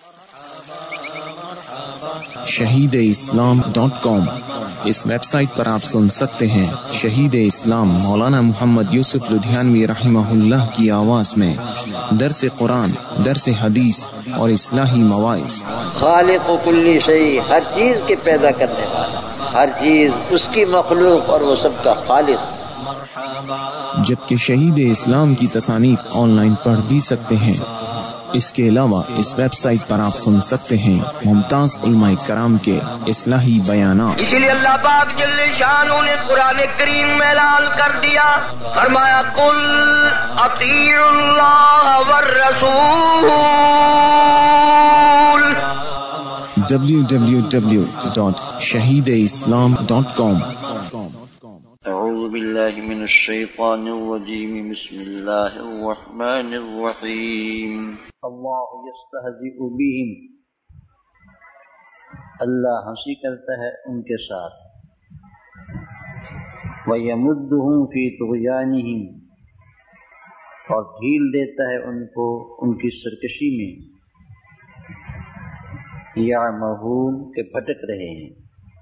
shahideislam.com اس web site پر آپ سن سکتے ہیں شہید اسلام مولانا محمد یوسف لدھیانوی رحمہ اللہ کی آواز میں درس قرآن، درس حدیث اور اصلاحی مواعظ۔ خالق کل شیء، ہر چیز کے پیدا کرنے والا، ہر چیز اس کی مخلوق اور وہ سب کا خالق۔ جبکہ شہید اسلام کی تصانیف آن لائن پڑھ بھی سکتے ہیں۔ اس کے علاوہ اس ویب سائٹ پر آپ سن سکتے ہیں ممتاز علماء کرام کے اصلاحی بیانات۔ اسی لیے اللہ پاک جل شانہ نے قرآن کریم میں اعلان کر دیا، فرمایا قل اطیعوا اللہ والرسول۔ www.shahideislam.com اعوذ باللہ من الشیطان الرجیم، بسم اللہ الرحمن الرحیم۔ اللہ یستہزئ بہم، اللہ ہنسی کرتا ہے ان کے ساتھ۔ وَيَمُدُّهُمْ فِي طُغْيَانِهِمْ، اور ڈھیل دیتا ہے ان کو ان کی سرکشی میں۔ یعمہون، کہ بھٹک رہے ہیں۔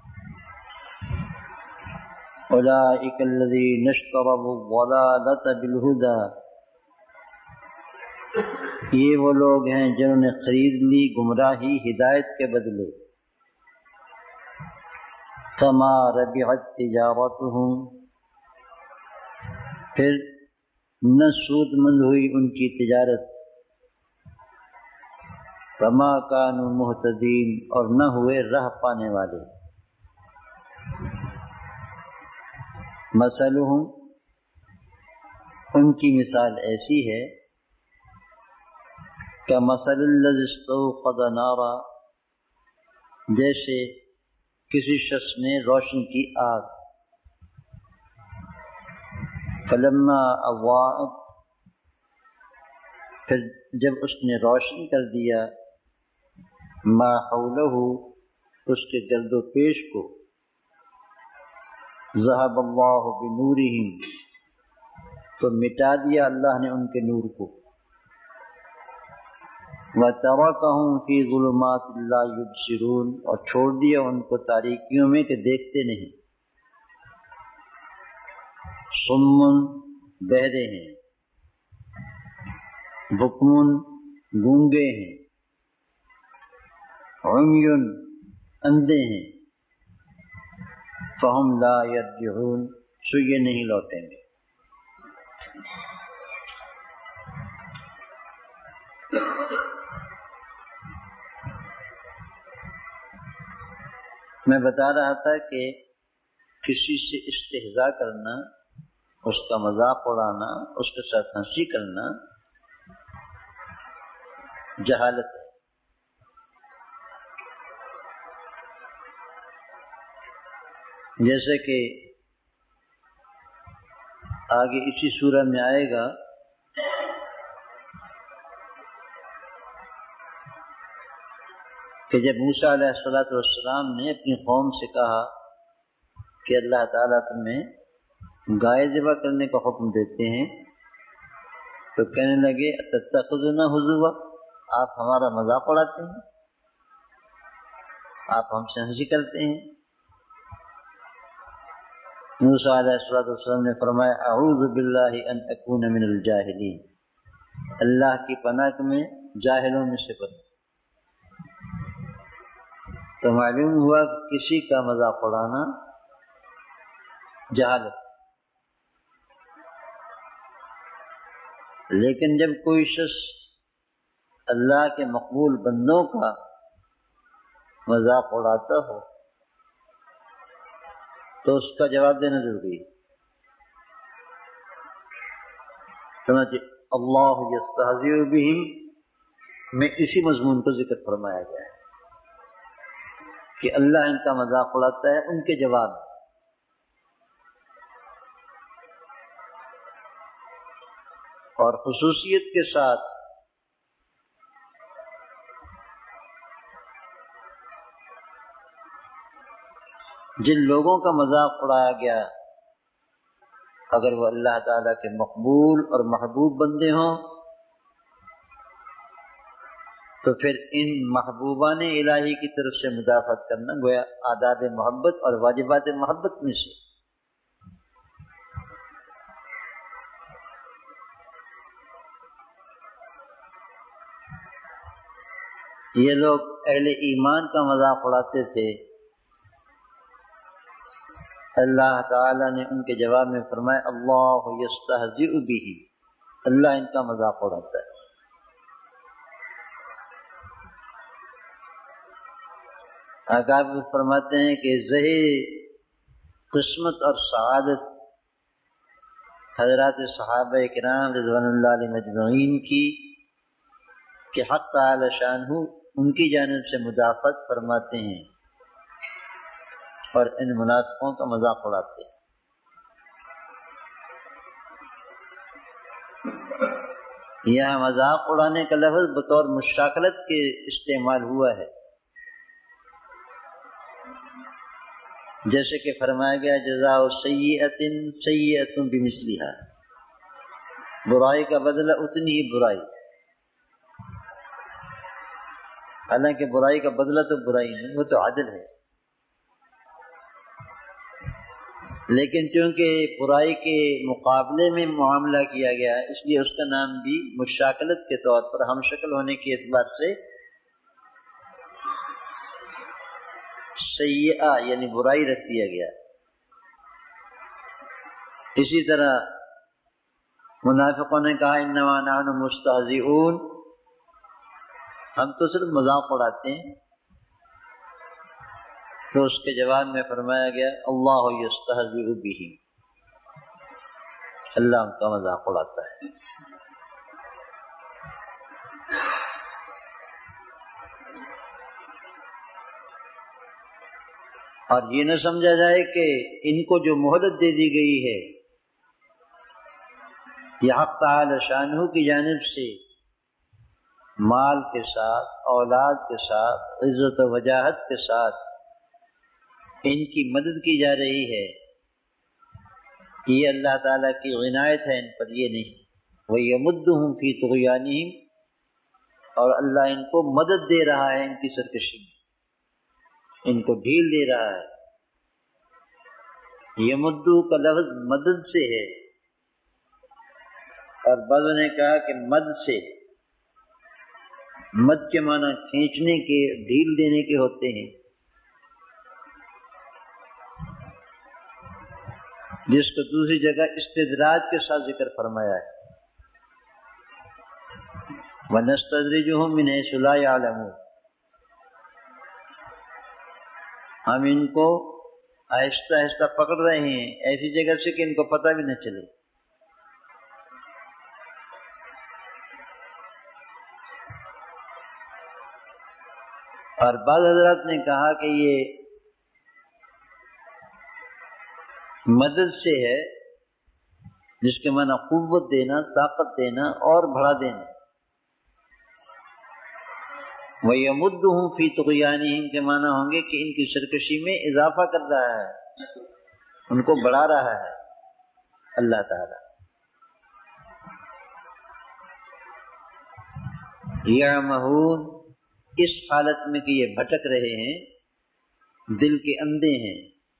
اولئک الذین اشتروا الضلالۃ بالہدی، یہ وہ لوگ ہیں جنہوں نے خرید لی گمراہی ہدایت کے بدلے۔ فما ربحت تجارتهم، پھر نہ سود مند ہوئی ان کی تجارت۔ فما كانوا مہتدین، اور نہ ہوئے راہ پانے والے۔ مثلہم، ان کی مثال ایسی ہے کمثل الذی استوقد نارا، جیسے کسی شخص نے روشن کی آگ۔ فلما اضاءت، پھر جب اس نے روشن کر دیا ما حولہ، اس کے گرد و پیش کو۔ ذہب اللہ بنورہم، تو مٹا دیا اللہ نے ان کے نور کو۔ وَتَرَكَهُمْ فِي ظُلُمَاتٍ لَا يُبْصِرُونَ، اور چھوڑ دیا ان کو تاریکیوں میں کہ دیکھتے نہیں۔ صُمٌّ، بہرے ہیں۔ بُکْمٌ، گونگے ہیں۔ عُمْیٌ، اندھے ہیں۔ فَهُمْ لَا يَرْجِعُونَ، سو یہ نہیں لوٹیں گے۔ میں بتا رہا تھا کہ کسی سے استہزاء کرنا، اس کا مذاق اڑانا، اس کے ساتھ ہنسی کرنا جہالت ہے۔ جیسے کہ آگے اسی سورہ میں آئے گا کہ جب موسیٰ علیہ السلام نے اپنی قوم سے کہا کہ اللہ تعالیٰ تمہیں گائے ذبح کرنے کا حکم دیتے ہیں، تو کہنے لگے اتتخذنا ہزوا، آپ ہمارا مذاق اڑاتے ہیں، آپ ہم سے ہنسی کرتے ہیں۔ موسیٰ علیہ السلام نے فرمایا اعوذ باللہ ان اکون من الجاہلین، اللہ کی پناہ میں جاہلوں میں سے بن۔ تو معلوم ہوا کہ کسی کا مذاق اڑانا جہالت۔ لیکن جب کوئی شخص اللہ کے مقبول بندوں کا مذاق اڑاتا ہو تو اس کا جواب دینا ضروری ہے۔ چنانچہ اللہ یستہزئ بہم میں اسی مضمون کو ذکر فرمایا گیا ہے کہ اللہ ان کا مذاق اڑاتا ہے ان کے جواب۔ اور خصوصیت کے ساتھ جن لوگوں کا مذاق اڑایا گیا اگر وہ اللہ تعالیٰ کے مقبول اور محبوب بندے ہوں تو تو پھر ان محبوبان الہی کی طرف سے مدافعت کرنا گویا آداب محبت اور واجبات محبت میں سے۔ یہ لوگ اہل ایمان کا مذاق اڑاتے تھے، اللہ تعالی نے ان کے جواب میں فرمایا اللہ یستہزئ بہ، اللہ ان کا مذاق اڑاتا ہے۔ آقا فرماتے ہیں کہ ظہر قسمت اور سعادت حضرات صحابہ کرام رضوان اللہ علیہ مجمعین کی کہ حق تعالی شانہ ان کی جانب سے مدافعت فرماتے ہیں اور ان منافقوں کا مذاق اڑاتے ہیں۔ یہاں مذاق اڑانے کا لفظ بطور مشاکلت کے استعمال ہوا ہے، جیسے کہ فرمایا گیا جزاء سیئۃ سیئۃ بمثلھا، برائی کا بدلہ اتنی ہی برائی، حالانکہ برائی کا بدلہ تو برائی نہیں، وہ تو عدل ہے، لیکن چونکہ برائی کے مقابلے میں معاملہ کیا گیا اس لیے اس کا نام بھی مشاکلت کے طور پر ہم شکل ہونے کے اعتبار سے سیئہ یعنی برائی رکھ دیا گیا۔ اسی طرح منافقوں نے کہا انما نحن مستہزئون، ہم تو صرف مذاق اڑاتے ہیں، تو اس کے جواب میں فرمایا گیا اللہ یستہزئ بہ، اللہ ان کا مذاق اڑاتا ہے۔ اور یہ نہ سمجھا جائے کہ ان کو جو مہلت دے دی گئی ہے یہ حق تعالی شانہ کی جانب سے مال کے ساتھ، اولاد کے ساتھ، عزت و وجاہت کے ساتھ ان کی مدد کی جا رہی ہے، یہ اللہ تعالیٰ کی عنایت ہے ان پر، یہ نہیں۔ وَيَمُدُّهُمْ فِي طُغْيَانِهِمْ، اور اللہ ان کو مدد دے رہا ہے ان کی سرکشی میں، ان کو ڈھیل دے رہا ہے۔ یمدو کا لفظ مدد سے ہے، اور بعضوں نے کہا کہ مد سے، مد کے معنی کھینچنے کے، ڈھیل دینے کے ہوتے ہیں، جس کو دوسری جگہ استدراج کے ساتھ ذکر فرمایا ہے، وَنَسْتَدْرِجُهُمْ مِنْ حَيْثُ لَا يَعْلَمُونَ، ہم ان کو آہستہ آہستہ پکڑ رہے ہیں ایسی جگہ سے کہ ان کو پتہ بھی نہ چلے۔ اور بعض حضرات نے کہا کہ یہ مدد سے ہے، جس کے معنی قوت دینا، طاقت دینا اور بڑھا دینا۔ وَيَمُدُّهُمْ فِي طُغْيَانِهِمْ کے معنی ہوں گے کہ ان کی سرکشی میں اضافہ کر رہا ہے، ان کو بڑھا رہا ہے اللہ تعالی۔ یعمہون، اس حالت میں کہ یہ بھٹک رہے ہیں، دل کے اندھے ہیں۔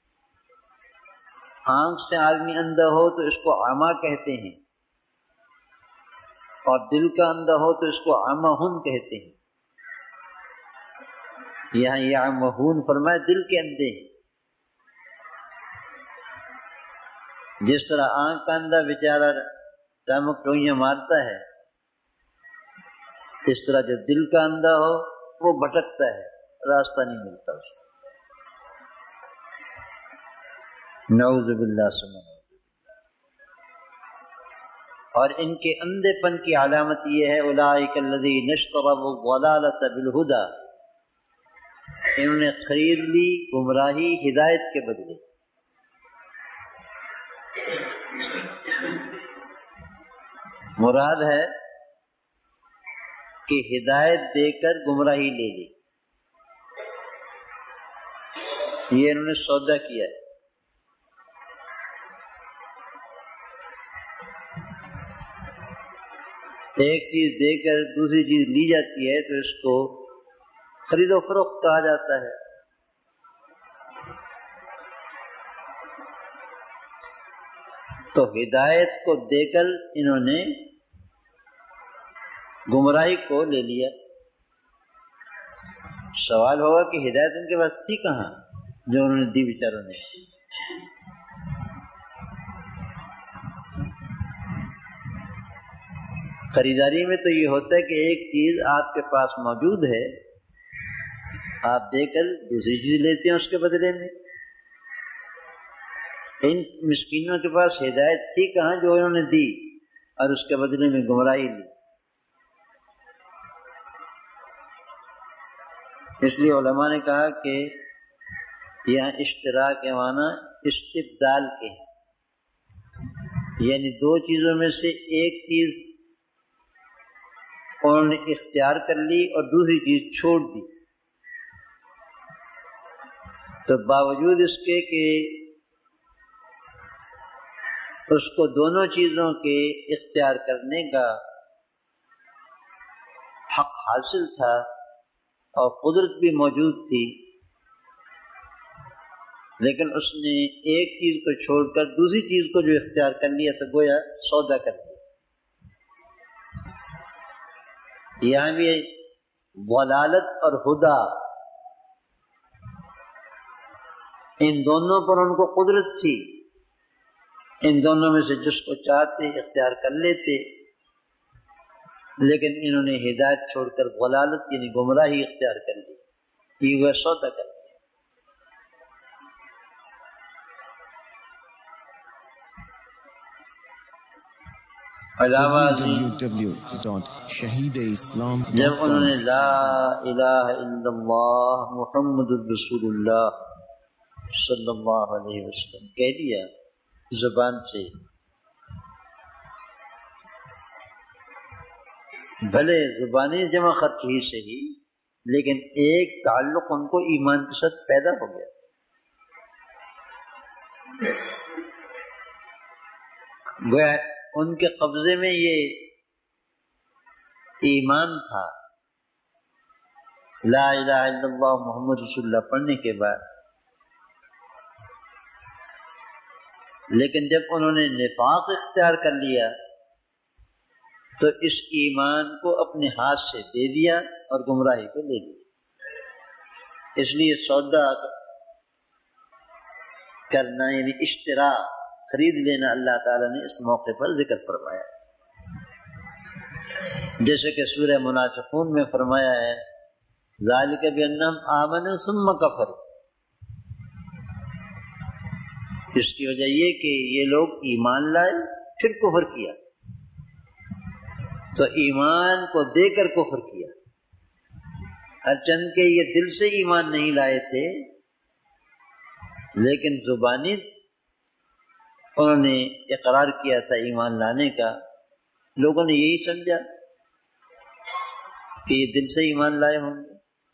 آنکھ سے آدمی اندھا ہو تو اس کو عمی کہتے ہیں، اور دل کا اندھا ہو تو اس کو عمہن کہتے ہیں۔ یہاں یعمہون فرمایا دل کے اندھے ہیں۔ جس طرح آنکھ کا اندھا بیچارہ ٹمک ٹوئیاں مارتا ہے، اس طرح جو دل کا اندھا ہو وہ بھٹکتا ہے، راستہ نہیں ملتا اس کو۔ نعوذ باللہ سبحانہ۔ اور ان کے اندھے پن کی علامت یہ ہے اولئک الذین اشتروا الضلالۃ بالہدی، انہوں نے خرید لی گمراہی ہدایت کے بدلے۔ مراد ہے کہ ہدایت دے کر گمراہی لے لی، یہ انہوں نے سودا کیا ہے۔ ایک چیز دے کر دوسری چیز لی جاتی ہے تو اس کو خرید و فروخت کہا جاتا ہے. تو ہدایت کو دے کر انہوں نے گمراہی کو لے لیا. سوال ہوگا کہ ہدایت ان کے پاس تھی کہاں جو انہوں نے دی بیچاروں نے. خریداری میں تو یہ ہوتا ہے کہ ایک چیز آپ کے پاس موجود ہے، آپ دے کر دوسری چیز لیتے ہیں اس کے بدلے میں. ان مسکینوں کے پاس ہدایت تھی کہاں جو انہوں نے دی اور اس کے بدلے میں گمراہی لی. اس لیے علماء نے کہا کہ یہاں اشتراک کے معنی استبدال کے ہیں، یعنی دو چیزوں میں سے ایک چیز انہوں نے اختیار کر لی اور دوسری چیز چھوڑ دی. تو باوجود اس کے کہ اس کو دونوں چیزوں کے اختیار کرنے کا حق حاصل تھا اور قدرت بھی موجود تھی، لیکن اس نے ایک چیز کو چھوڑ کر دوسری چیز کو جو اختیار کر لیا تو گویا سودا کر دیا. یہاں بھی ضلالت اور ہدا ان دونوں پر ان کو قدرت تھی، ان دونوں میں سے جس کو چاہتے اختیار کر لیتے، لیکن انہوں نے ہدایت چھوڑ کر ضلالت یعنی گمراہی اختیار کر لی، یہ وہ سودا کر لیا. www.shahideislam.com جب انہوں نے لا الہ الا اللہ محمد الرسول اللہ صلی اللہ علیہ وسلم کہہ دیا زبان سے، بھلے زبانی جمع خط ہی صحیح، لیکن ایک تعلق ان کو ایمان کے ساتھ پیدا ہو گیا. گویا ان کے قبضے میں یہ ایمان تھا لا الہ الا اللہ محمد رسول اللہ پڑھنے کے بعد، لیکن جب انہوں نے نفاق اختیار کر لیا تو اس ایمان کو اپنے ہاتھ سے دے دیا اور گمراہی کو لے لیا. اس لیے سودا کرنا یعنی اشترا خرید لینا اللہ تعالیٰ نے اس موقع پر ذکر فرمایا، جیسے کہ سورہ منافقون میں فرمایا ہے ذالک بانہم آمنوا ثم کفروا، اس کی وجہ یہ کہ یہ لوگ ایمان لائے پھر کفر کیا، تو ایمان کو دے کر کفر کیا. ہرچند کہ یہ دل سے ایمان نہیں لائے تھے، لیکن زبانی انہوں نے اقرار کیا تھا ایمان لانے کا. لوگوں نے یہی سمجھا کہ یہ دل سے ایمان لائے ہوں گے.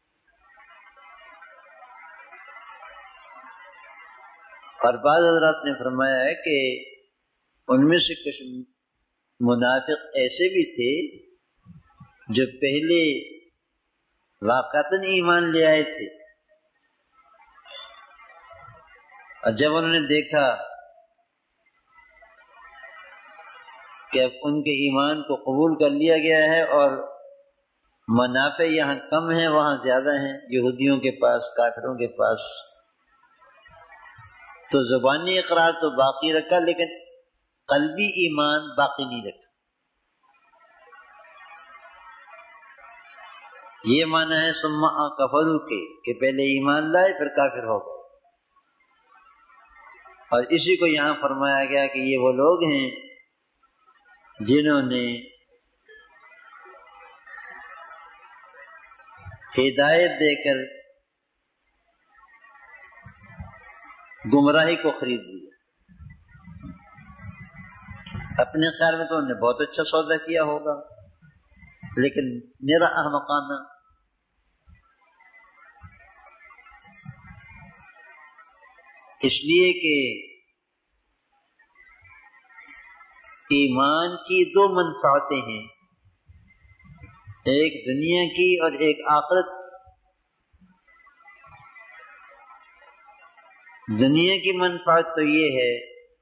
اور بعض حضرات نے فرمایا ہے کہ ان میں سے کچھ منافق ایسے بھی تھے جو پہلے واقعتاً ایمان لے آئے تھے، اور جب انہوں نے دیکھا کہ ان کے ایمان کو قبول کر لیا گیا ہے اور منافع یہاں کم ہیں وہاں زیادہ ہیں یہودیوں کے پاس، کافروں کے پاس، تو زبانی اقرار تو باقی رکھا لیکن قلبی ایمان باقی نہیں رکھا. یہ معنی ہے ثم کفروا کے کہ پہلے ایمان لائے پھر کافر ہو گئے. اور اسی کو یہاں فرمایا گیا کہ یہ وہ لوگ ہیں جنہوں نے ہدایت دے کر گمراہی کو خرید لیا. اپنے خیال میں تو انہوں نے بہت اچھا سودا کیا ہوگا، لیکن میرا احمقانہ. اس لیے کہ ایمان کی دو منفعتیں ہیں، ایک دنیا کی اور ایک آخرت. دنیا کی منفعت تو یہ ہے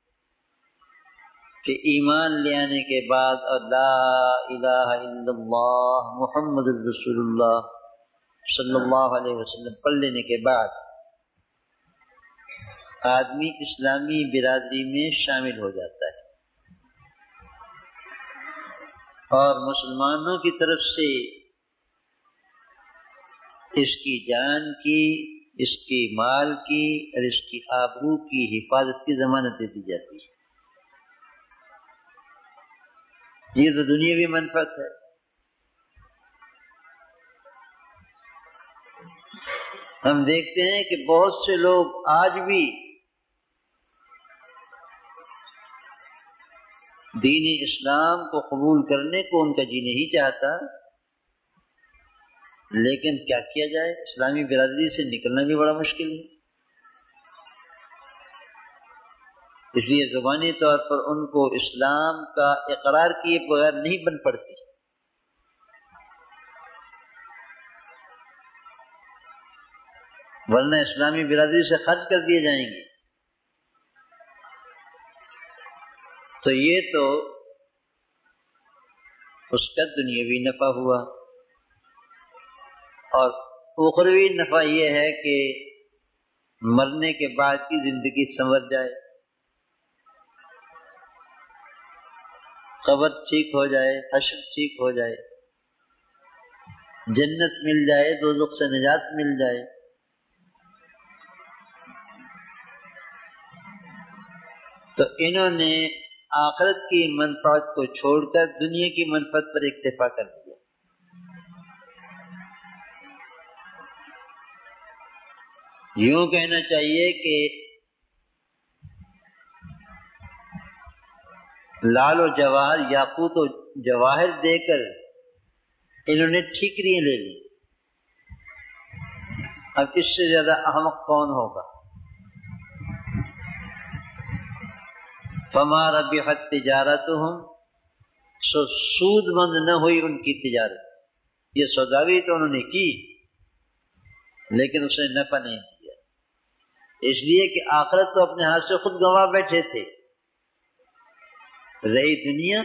کہ ایمان لے آنے کے بعد اور لا الہ الا اللہ محمد رسول اللہ صلی اللہ علیہ وسلم پڑھ لینے کے بعد آدمی اسلامی برادری میں شامل ہو جاتا ہے، اور مسلمانوں کی طرف سے اس کی جان کی، اس کی مال کی اور اس کی آبرو کی حفاظت کی ضمانت دے دی جاتی ہے. یہ تو دنیاوی منفعت ہے. ہم دیکھتے ہیں کہ بہت سے لوگ آج بھی دین اسلام کو قبول کرنے کو ان کا جی نہیں چاہتا، لیکن کیا کیا جائے، اسلامی برادری سے نکلنا بھی بڑا مشکل ہے. اس لیے زبانی طور پر ان کو اسلام کا اقرار کیے بغیر نہیں بن پڑتی. ورنہ اسلامی برادری سے خارج کر دیے جائیں گے. تو یہ تو اس کا دنیاوی نفع ہوا، اور اخروی نفع یہ ہے کہ مرنے کے بعد کی زندگی سنور جائے، قبر ٹھیک ہو جائے، حشر ٹھیک ہو جائے، جنت مل جائے، دوزخ سے نجات مل جائے. تو انہوں نے آخرت کی منفعت کو چھوڑ کر دنیا کی منفعت پر اکتفا کر دیا. یوں کہنا چاہیے کہ لال و جواہر، یاقوت و جواہر دے کر انہوں نے ٹھیکریاں لے لی. اب اس سے زیادہ احمق کون ہوگا؟ فما ربحت تجارتهم، سو سود مند نہ ہوئی ان کی تجارت. یہ سوداگری تو انہوں نے کی لیکن اس نے نفع نہیں دیا، اس لیے کہ آخرت تو اپنے ہاتھ سے خود گنوا بیٹھے تھے. رہی دنیا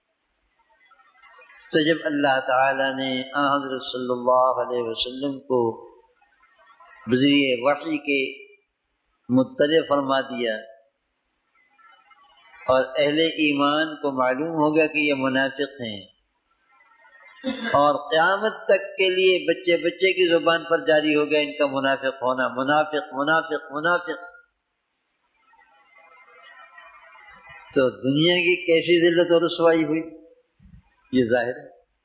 تو جب اللہ تعالی نے حضرت صلی اللہ علیہ وسلم کو بذریعہ وحی کے مطلع فرما دیا اور اہل ایمان کو معلوم ہو گیا کہ یہ منافق ہیں، اور قیامت تک کے لیے بچے بچے کی زبان پر جاری ہو گیا ان کا منافق ہونا، منافق منافق منافق. تو دنیا کی کیسی ذلت اور رسوائی ہوئی یہ ظاہر ہے.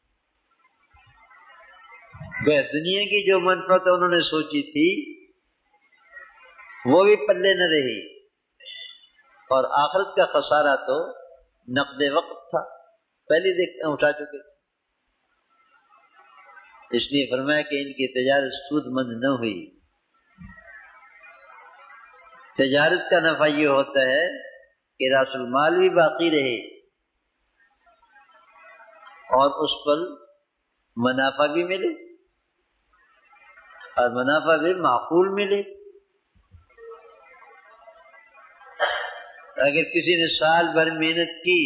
دنیا کی جو منفعت انہوں نے سوچی تھی وہ بھی پلے نہ رہی، اور آخرت کا خسارہ تو نقد وقت تھا، پہلے اٹھا چکے تھے. اس لیے فرمایا کہ ان کی تجارت سود مند نہ ہوئی. تجارت کا نفع یہ ہوتا ہے کہ راس المال بھی باقی رہے اور اس پر منافع بھی ملے، اور منافع بھی معقول ملے. اگر کسی نے سال بھر محنت کی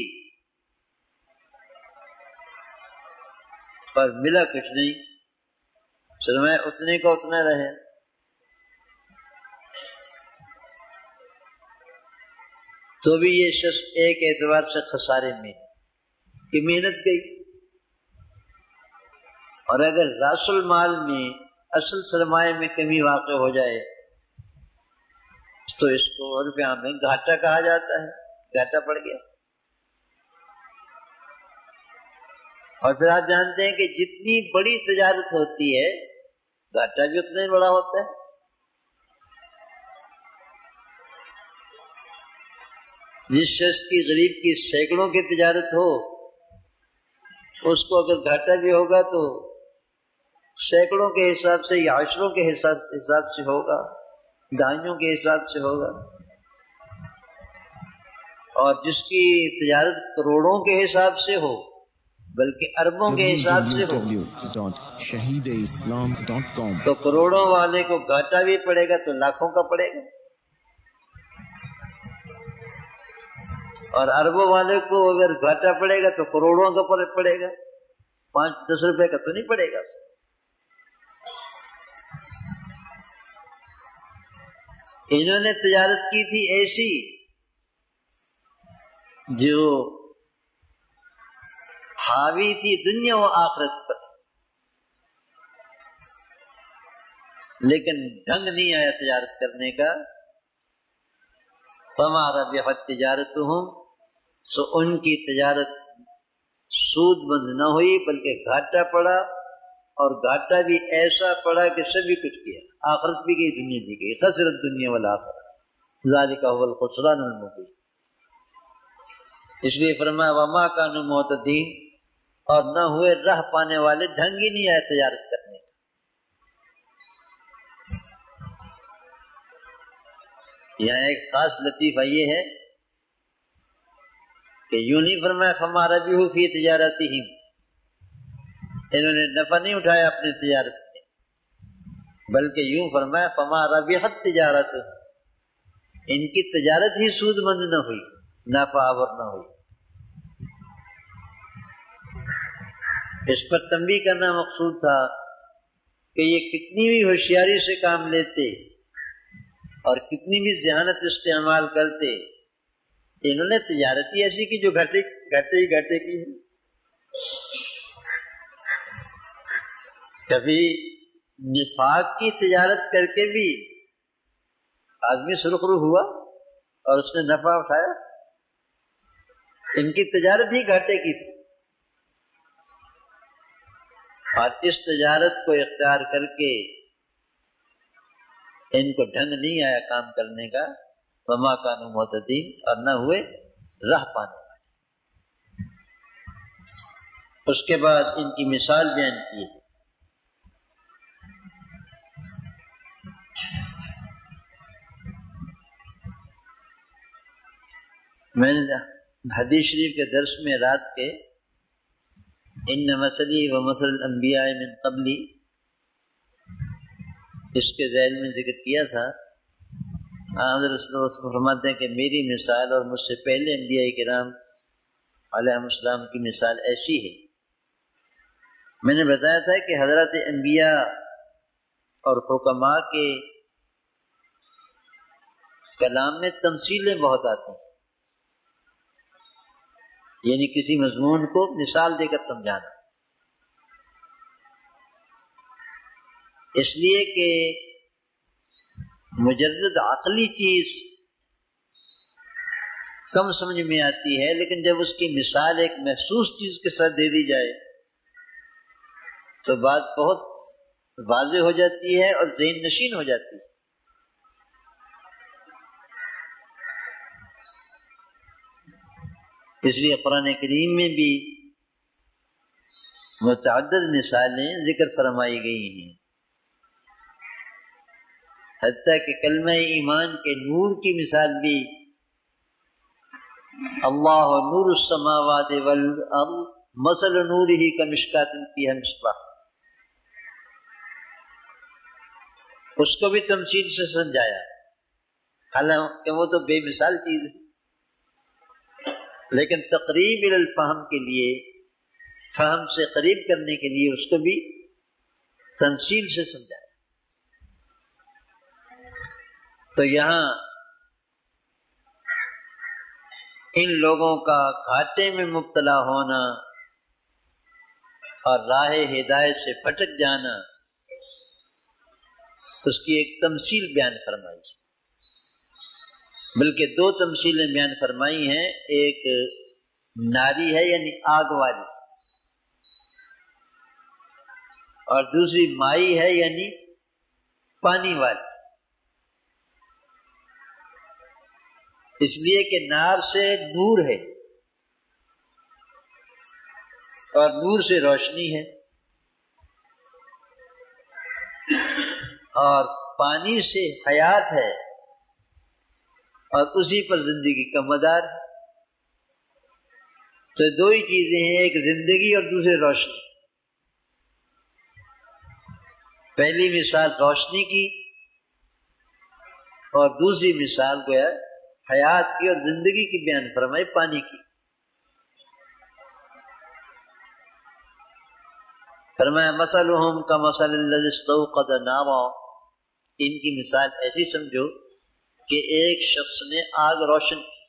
پر ملا کچھ نہیں، سرمایہ اتنے کا اتنا رہے، تو بھی یہ شخص ایک اعتبار سے خسارے میں کہ محنت گئی. اور اگر راس المال میں اصل سرمایہ میں کمی واقع ہو جائے تو اس کو روپیہ میں گھاٹا کہا جاتا ہے، گھاٹا پڑ گیا. اور پھر آپ جانتے ہیں کہ جتنی بڑی تجارت ہوتی ہے گھاٹا بھی اتنا ہی بڑا ہوتا ہے. جس شخص کی غریب کی سینکڑوں کی تجارت ہو اس کو اگر گھاٹا بھی ہوگا تو سینکڑوں کے حساب سے یا عشروں کے حساب سے ہوگا، دہائیوں کے حساب سے ہوگا. اور جس کی تجارت کروڑوں کے حساب سے ہو بلکہ اربوں کے حساب سے ہو www.shahideislam.com تو کروڑوں والے کو گھاٹا بھی پڑے گا تو لاکھوں کا پڑے گا، اور اربوں والے کو اگر گھاٹا پڑے گا تو کروڑوں کا پڑے گا، 5-10 روپے کا تو نہیں پڑے گا۔ انہوں نے تجارت کی تھی ایسی جو حاوی تھی دنیا و آخرت پر، لیکن ڈھنگ نہیں آیا تجارت کرنے کا۔ فما ربحت تجارتہم، سو ان کی تجارت سود مند نہ ہوئی بلکہ گھاٹا پڑا، اور گھاٹا بھی ایسا پڑا کہ سبھی کچھ کیا، آخرت بھی گئی دنیا بھی گئی، خسرت دنیا والآخرہ، ذالک هو الخسران المبین۔ اس لیے فرمایا وما کانوا مہتدین، اور نہ ہوئے راہ پانے والے، ڈھنگ ہی نہیں آئے تجارت کرنے کا۔ یہاں ایک خاص لطیفہ یہ ہے کہ یوں نہیں فرمایا فما ربحوا فی تجارتہم، انہوں نے نفع نہیں اٹھایا اپنی تجارت میں، بلکہ یوں فرمایا فما ربحت تجارتہم، ان کی تجارت ہی سود مند نہ ہوئی، نافع آور نہ ہوئی۔ اس پر تنبیہ کرنا مقصود تھا کہ یہ کتنی بھی ہوشیاری سے کام لیتے اور کتنی بھی ذہانت استعمال کرتے، انہوں نے تجارت ہی ایسی کی جو گھٹے کی ہے۔ کبھی نفاق کی تجارت کر کے بھی آدمی سرخرو ہوا اور اس نے نفع اٹھایا، ان کی تجارت ہی گھاٹے کی تھی، اور اس تجارت کو اختیار کر کے ان کو ڈھنگ نہیں آیا کام کرنے کا، وما کانوا مہتدین، اور نہ ہوئے راہ پانے والے۔ اس کے بعد ان کی مثال بیان کی ہے۔ میں نے حدیث شریف کے درس میں رات کے ان مثلی و مثل الانبیاء من قبلی، اس کے ذیل میں ذکر کیا تھا۔ حضرت صلی اللہ علیہ وسلم فرماتے ہیں کہ میری مثال اور مجھ سے پہلے انبیاء کرام علیہ السلام کی مثال ایسی ہے۔ میں نے بتایا تھا کہ حضرت انبیاء اور حکماء کے کلام میں تمثیلیں بہت آتی ہیں، یعنی کسی مضمون کو مثال دے کر سمجھانا، اس لیے کہ مجرد عقلی چیز کم سمجھ میں آتی ہے، لیکن جب اس کی مثال ایک محسوس چیز کے ساتھ دے دی جائے تو بات بہت واضح ہو جاتی ہے اور ذہن نشین ہو جاتی ہے۔ اس لیے قرآن کریم میں بھی متعدد مثالیں ذکر فرمائی گئی ہیں، حتیٰ کہ کلمہ ایمان کے نور کی مثال بھی اللہ نور السماوات والارض مثل نورہ کمشکاۃ فیہا مصباح، اس کو بھی تمثیل سے سمجھایا، حالانکہ وہ تو بے مثال چیز ہے، لیکن تقریب الی الفہم کے لیے، فہم سے قریب کرنے کے لیے اس کو بھی تمثیل سے سمجھایا۔ تو یہاں ان لوگوں کا گھاٹے میں مبتلا ہونا اور راہ ہدایت سے بھٹک جانا، اس کی ایک تمثیل بیان فرمائی، بلکہ دو تمثیلیں بیان فرمائی ہیں، ایک ناری ہے یعنی آگ والی، اور دوسری مائی ہے یعنی پانی والی۔ اس لیے کہ نار سے نور ہے اور نور سے روشنی ہے، اور پانی سے حیات ہے اور اسی پر زندگی کا مدار ہے۔ تو دو ہی چیزیں ہیں، ایک زندگی اور دوسری روشنی۔ پہلی مثال روشنی کی اور دوسری مثال گویا حیات کی اور زندگی کی بیان فرمائی، پانی کی۔ فرمایا مثلہم کمثل الذی استوقد نارا، ان کی مثال ایسی سمجھو کہ ایک شخص نے آگ روشن کی،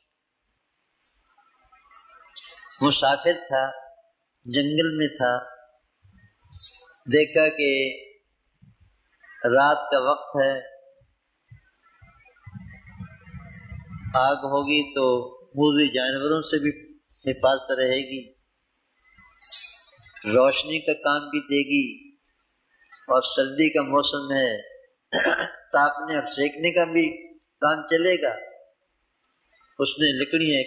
مسافر تھا، جنگل میں تھا، دیکھا کہ رات کا وقت ہے، آگ ہوگی تو موذی جانوروں سے بھی حفاظت رہے گی، روشنی کا کام بھی دے گی، اور سردی کا موسم ہے، تاپنے اور سیکنے کا بھی کام چلے گا۔ اس نے لکڑیاں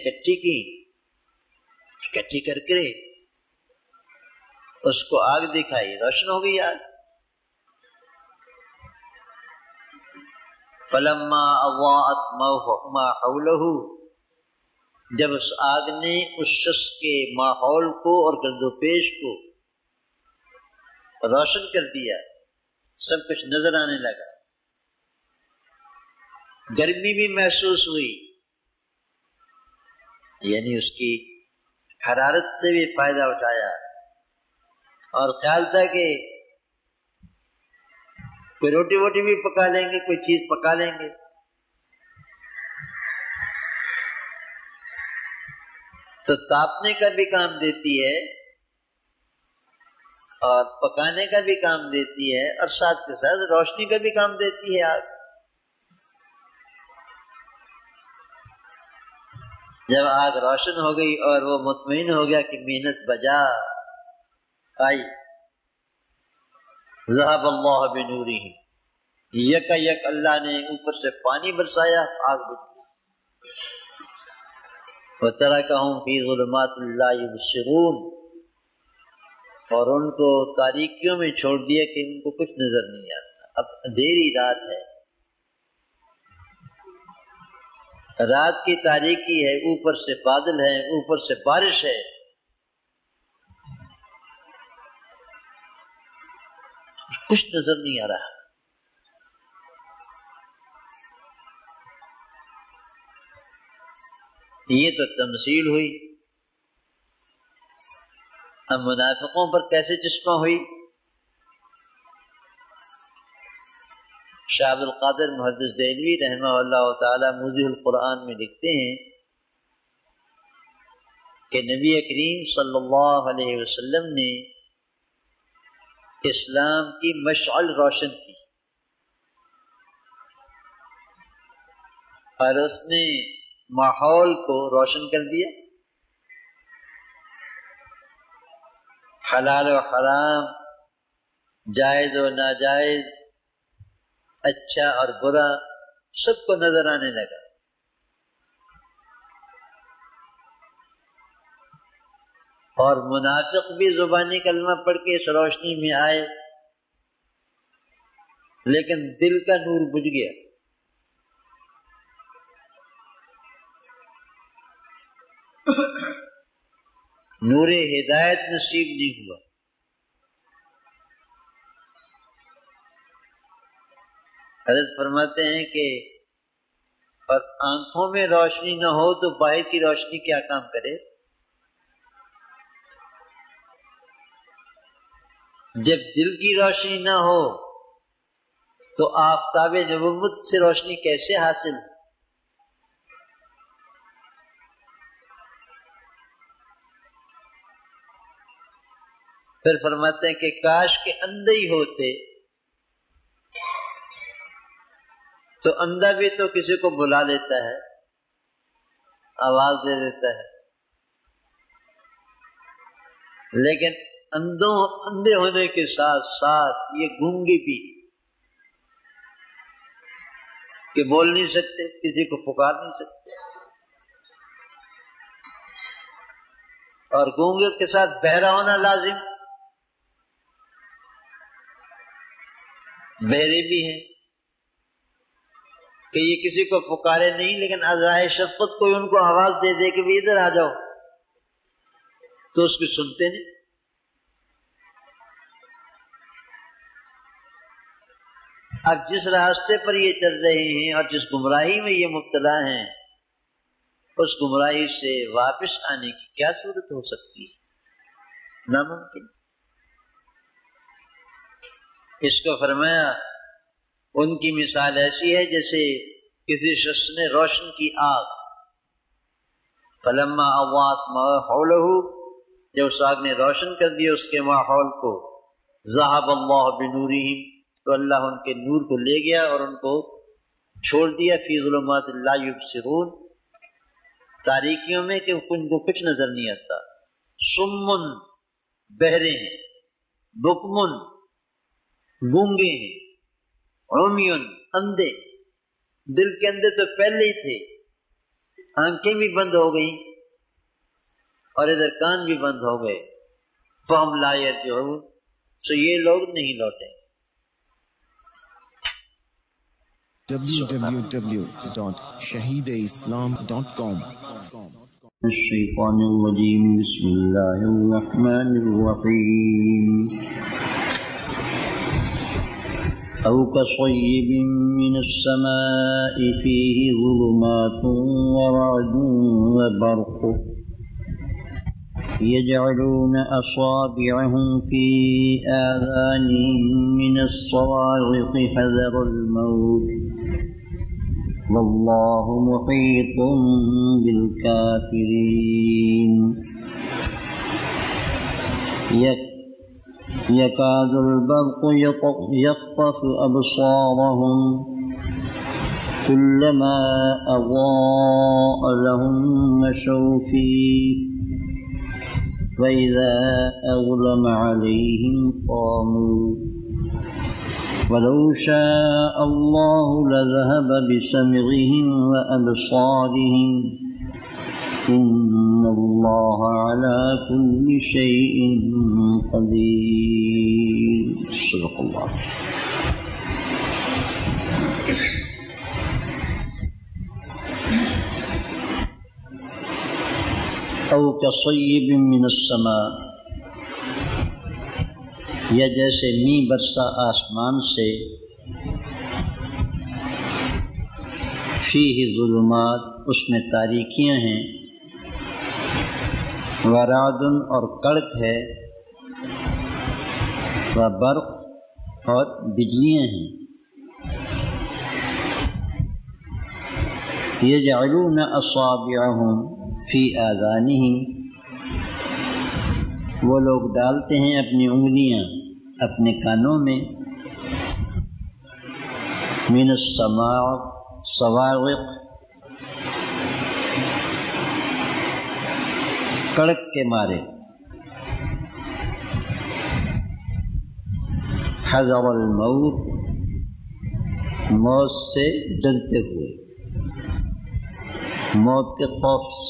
اکٹھی کر کے اس کو آگ دکھائی، روشن ہو گئی آگ۔ فلما اضاءت ما حوله، جب اس آگ نے اس شخص کے ماحول کو اور گرد و پیش کو روشن کر دیا، سب کچھ نظر آنے لگا، گرمی بھی محسوس ہوئی، یعنی اس کی حرارت سے بھی فائدہ اٹھایا، اور خیال تھا کہ کوئی روٹی ووٹی بھی پکا لیں گے، کوئی چیز پکا لیں گے۔ تو تاپنے کا بھی کام دیتی ہے اور پکانے کا بھی کام دیتی ہے، اور ساتھ کے ساتھ روشنی کا بھی کام دیتی ہے آگ۔ جب آگ روشن ہو گئی اور وہ مطمئن ہو گیا کہ محنت بجا آئی، ذهب اللہ بنورہ، یکا یک اللہ نے اوپر سے پانی برسایا، آگ بجھ گئی۔ وترکہم فی ظلمات لا یبصرون، اور ان کو تاریکیوں میں چھوڑ دیا کہ ان کو کچھ نظر نہیں آتا۔ اب اندھیری رات ہے، رات کی تاریکی ہے، اوپر سے بادل ہے، اوپر سے بارش ہے، کچھ نظر نہیں آ رہا۔ یہ تو تمثیل ہوئی۔ اب منافقوں پر کیسے چشمہ ہوئی؟ شاہ عبد القادر محدث دہلوی رحمہ اللہ تعالی موضح القرآن میں لکھتے ہیں کہ نبی کریم صلی اللہ علیہ وسلم نے اسلام کی مشعل روشن کی، اور اس نے ماحول کو روشن کر دیا، حلال و حرام، جائز و ناجائز، اچھا اور برا، سب کو نظر آنے لگا۔ اور منافق بھی زبانی کلمہ پڑھ کے اس روشنی میں آئے، لیکن دل کا نور بجھ گیا۔ نور ہدایت نصیب نہیں ہوا۔ حضرت فرماتے ہیں کہ اور آنکھوں میں روشنی نہ ہو تو باہر کی روشنی کیا کام کرے؟ جب دل کی روشنی نہ ہو تو آفتاب نبوت سے روشنی کیسے حاصل؟ پھر فرماتے ہیں کہ کاش کے اندھے ہی ہوتے تو اندھا بھی تو کسی کو بلا لیتا ہے، آواز دے دیتا ہے، لیکن اندھے ہونے کے ساتھ ساتھ یہ گونگے بھی کہ بول نہیں سکتے، کسی کو پکار نہیں سکتے، اور گونگے کے ساتھ بہرا ہونا لازم، بہرے بھی ہیں کہ یہ کسی کو پکارے نہیں، لیکن عزائے شفقت کوئی ان کو آواز دے دے کہ بھی ادھر آ جاؤ، تو اس کی سنتے نہیں. اب جس راستے پر یہ چل رہے ہیں اور جس گمراہی میں یہ مبتلا ہیں، اس گمراہی سے واپس آنے کی کیا صورت ہو سکتی ہے؟ ناممکن. اس کو فرمایا ان کی مثال ایسی ہے جیسے کسی شخص نے روشن کی آگ، فلما اضاءت ما حوله، جب اس آگ نے روشن کر دیا اس کے ماحول کو، ذهب اللہ بنورہم، تو اللہ ان کے نور کو لے گیا اور ان کو چھوڑ دیا فی ظلمات لا یبصرون، تاریکیوں میں کہ ان کو کچھ نظر نہیں آتا. صم، بہرے ہیں، بکم، گونگے ہیں، عمی، اندھے. دل کے اندھے تو پہلے ہی تھے، آنکھیں بھی بند ہو گئیں اور ادھر کان بھی بند ہو گئے. فہم لا یرجعون، سو یہ لوگ نہیں لوٹے. www.shahideislam.com. الشیطان الرجیم. بسم اللہ الرحمن الرحیم. أو كصيب من السماء فيه ظلمات ورعد وبرق يجعلون أصابعهم في آذانهم من الصواعق حذر الموت والله محيط بالكافرين. يكاد البرق يخطف أبصارهم كلما أضاء لهم مشوا فيه فإذا أظلم عليهم قاموا ولو شاء الله لذهب بسمعهم وأبصارهم إن الله على كل شيء قدير. صدق الله. أو كصيب من السماء، یا جیسے می برسا آسمان سے، فیہ ظلمات، اس میں تاریکیاں ہیں، ورعد اور کڑک ہے، وبرق اور بجلیاں ہیں. یجعلون اصابعهم فی آذانہم، وہ لوگ ڈالتے ہیں اپنی انگلیاں اپنے کانوں میں، من الصواعق، کڑک کے مارے، حذر الموت، موت سے ڈرتے ہوئے، موت کے خوف سے.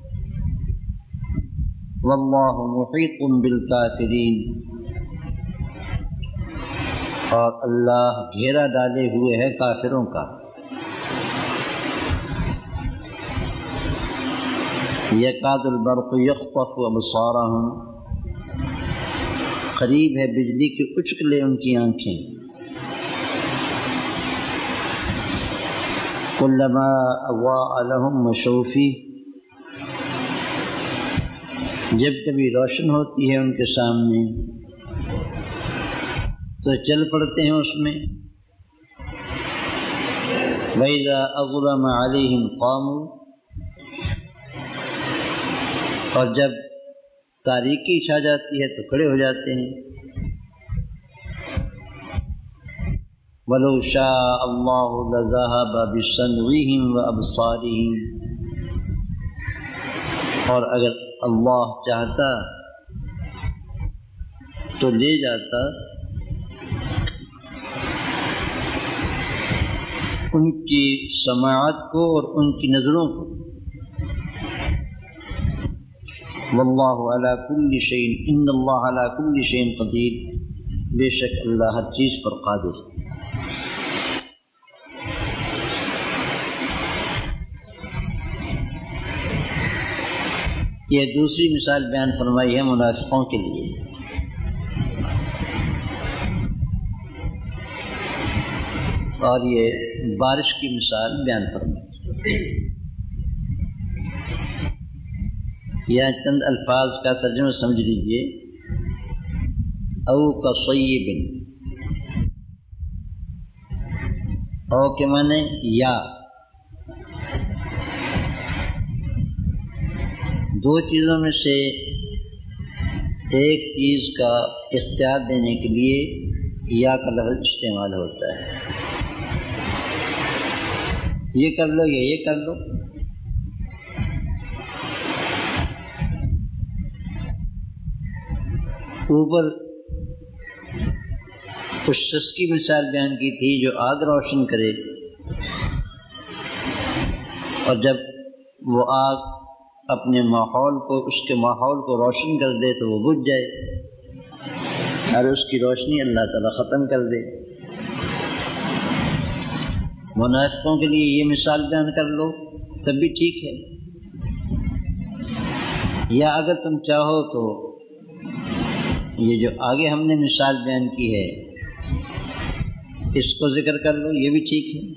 واللہ محیط بالکافرین، اور اللہ گھیرا ڈالے ہوئے ہے کافروں کا. یکاد البرق یخطف ابصارہم، قریب ہے بجلی کی اچک لے ان کی آنکھیں. کلما اضاء لهم مشوا فیہ، جب کبھی روشن ہوتی ہے ان کے سامنے تو چل پڑتے ہیں اس میں. وَإِذَا أَظْلَمَ عَلَيْهِمْ قَامُوا، اور جب تاریکی چھا جاتی ہے تو کھڑے ہو جاتے ہیں. وَلَوْ شَاءَ اللَّهُ لَذَهَبَ بِسَمْعِهِمْ وَأَبْصَارِهِمْ، اور اگر اللہ چاہتا تو لے جاتا ان کی سماعت کو اور ان کی نظروں کو. واللہ علی کل شیء، ان اللہ علی کل شیء قدیر، بے شک اللہ ہر چیز پر قادر. یہ دوسری مثال بیان فرمائی ہے منافقوں کے لیے. اور یہ بارش کی مثال بیان فرمائی. یا چند الفاظ کا ترجمہ سمجھ لیجیے. او کصیب، او کے معنی یا، دو چیزوں میں سے ایک چیز کا اختیار دینے کے لیے یا کا لفظ استعمال ہوتا ہے. یہ کر لو یا یہ کر لو. اوپر اس شخص کی مثال بیان کی تھی جو آگ روشن کرے، اور جب وہ آگ اپنے ماحول کو، اس کے ماحول کو روشن کر دے تو وہ بجھ جائے، اور اس کی روشنی اللہ تعالیٰ ختم کر دے. منافقوں کے لیے یہ مثال بیان کر لو تب بھی ٹھیک ہے، یا اگر تم چاہو تو یہ جو آگے ہم نے مثال بیان کی ہے اس کو ذکر کر لو، یہ بھی ٹھیک ہے.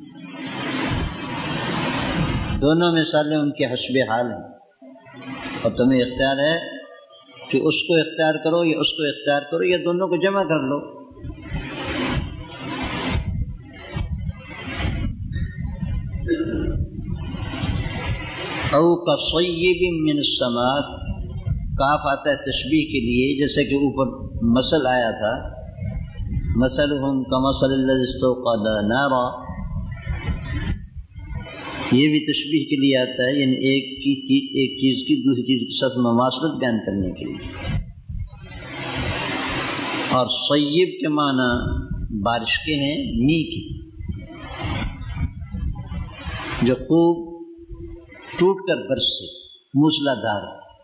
دونوں مثالیں ان کے حسب حال ہیں، اور تمہیں اختیار ہے کہ اس کو اختیار کرو یا اس کو اختیار کرو، یا دونوں کو جمع کر لو. او کصیب من السماء، کاف آتا ہے تشبیہ کے لیے، جیسے کہ اوپر مثل آیا تھا، مثلہم کمثل الذی استوقد نارا، یہ بھی تشبیہ کے لیے آتا ہے، یعنی ایک چیز کی دوسری چیز کے ساتھ مماثلت بیان کرنے کے لیے. اور صیب کے معنی بارش کے ہیں، می کے، جو خوب ٹوٹ کر برسے، موسلا دھار.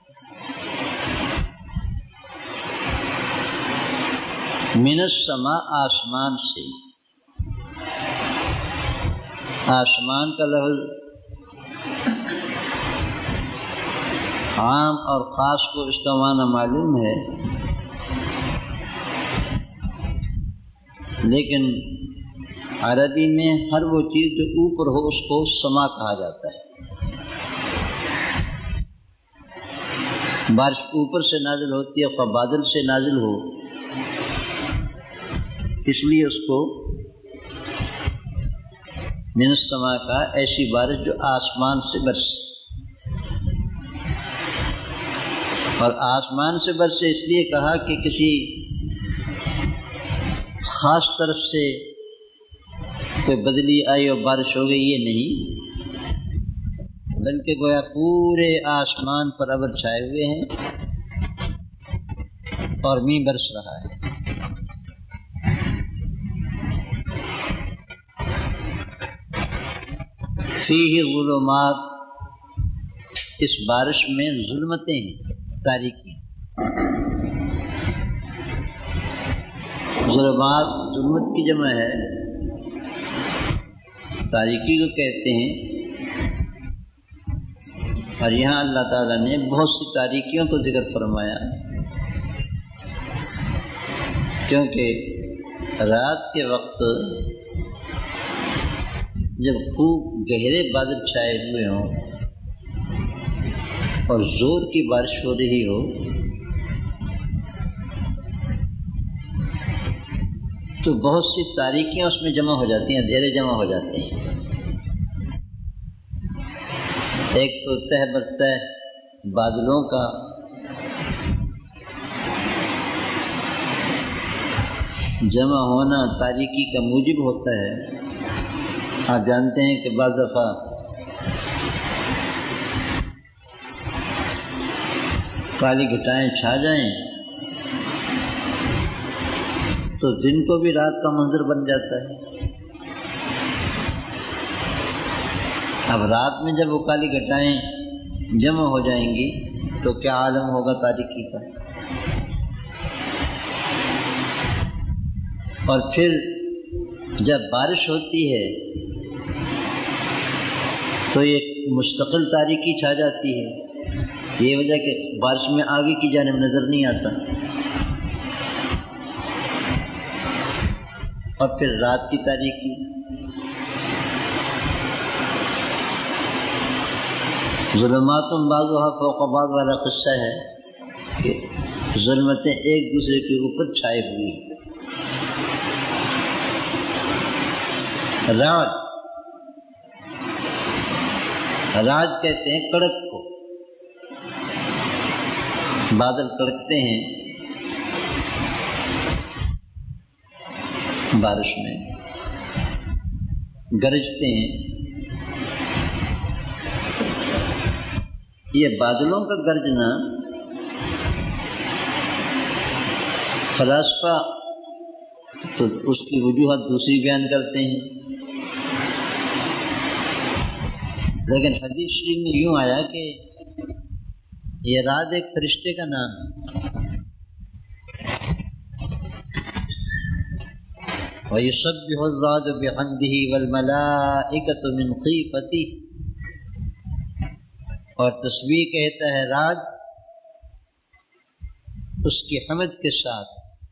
من السماء، آسمان سے. آسمان کا لفظ عام اور خاص کو اس کا معنی معلوم ہے، لیکن عربی میں ہر وہ چیز جو اوپر ہو اس کو سما کہا جاتا ہے. بارش اوپر سے نازل ہوتی ہے، خواہ بادل سے نازل ہو، اس لیے اس کو من السماء کا، ایسی بارش جو آسمان سے برسے. اور آسمان سے برسے اس لیے کہا کہ کسی خاص طرف سے کوئی بدلی آئی اور بارش ہو گئی، یہ نہیں، بلکہ گویا پورے آسمان پر ابر چھائے ہوئے ہیں اور می برس رہا ہے. فیہ ظلمات، اس بارش میں ظلمتیں ہیں، تاریکی. ظلمات ظلمت کی جمع ہے، تاریکی کو کہتے ہیں. اور یہاں اللہ تعالیٰ نے بہت سی تاریکیوں کو ذکر فرمایا، کیونکہ رات کے وقت جب خوب گہرے بادل چھائے ہوئے ہوں اور زور کی بارش ہو رہی ہو تو بہت سی تاریکیاں اس میں جمع ہو جاتی ہیں، اندھیرے جمع ہو جاتے ہیں. ایک تو تہ بتہ بادلوں کا جمع ہونا تاریکی کا موجب ہوتا ہے. آپ جانتے ہیں کہ بعض دفعہ کالی گھٹائیں چھا جائیں تو دن کو بھی رات کا منظر بن جاتا ہے. اب رات میں جب وہ کالی گھٹائیں جمع ہو جائیں گی تو کیا عالم ہوگا تاریکی کا. اور پھر جب بارش ہوتی ہے تو ایک مستقل تاریکی چھا جاتی ہے. یہ وجہ کہ بارش میں آگے کی جانب نظر نہیں آتا. اور پھر رات کی تاریکی، ظلمات بعضها فوق بعض والا قصہ ہے کہ ظلمتیں ایک دوسرے کے اوپر چھائے ہوئی. راج کہتے ہیں کڑک کو. بادل کڑکتے ہیں بارش میں، گرجتے ہیں. یہ بادلوں کا گرجنا فلاسفہ تو اس کی وجوہات دوسری بیان کرتے ہیں، لیکن حدیث شریف میں یوں آیا کہ یہ رات ایک فرشتے کا نام ہے. وَيُسَبِّحُ الرَّعْدُ بِحَمْدِهِ وَالْمَلَائِكَةُ مِنْ خِيفَتِهِ. اور تسبیح کہتا ہے رات اس کی حمد کے ساتھ،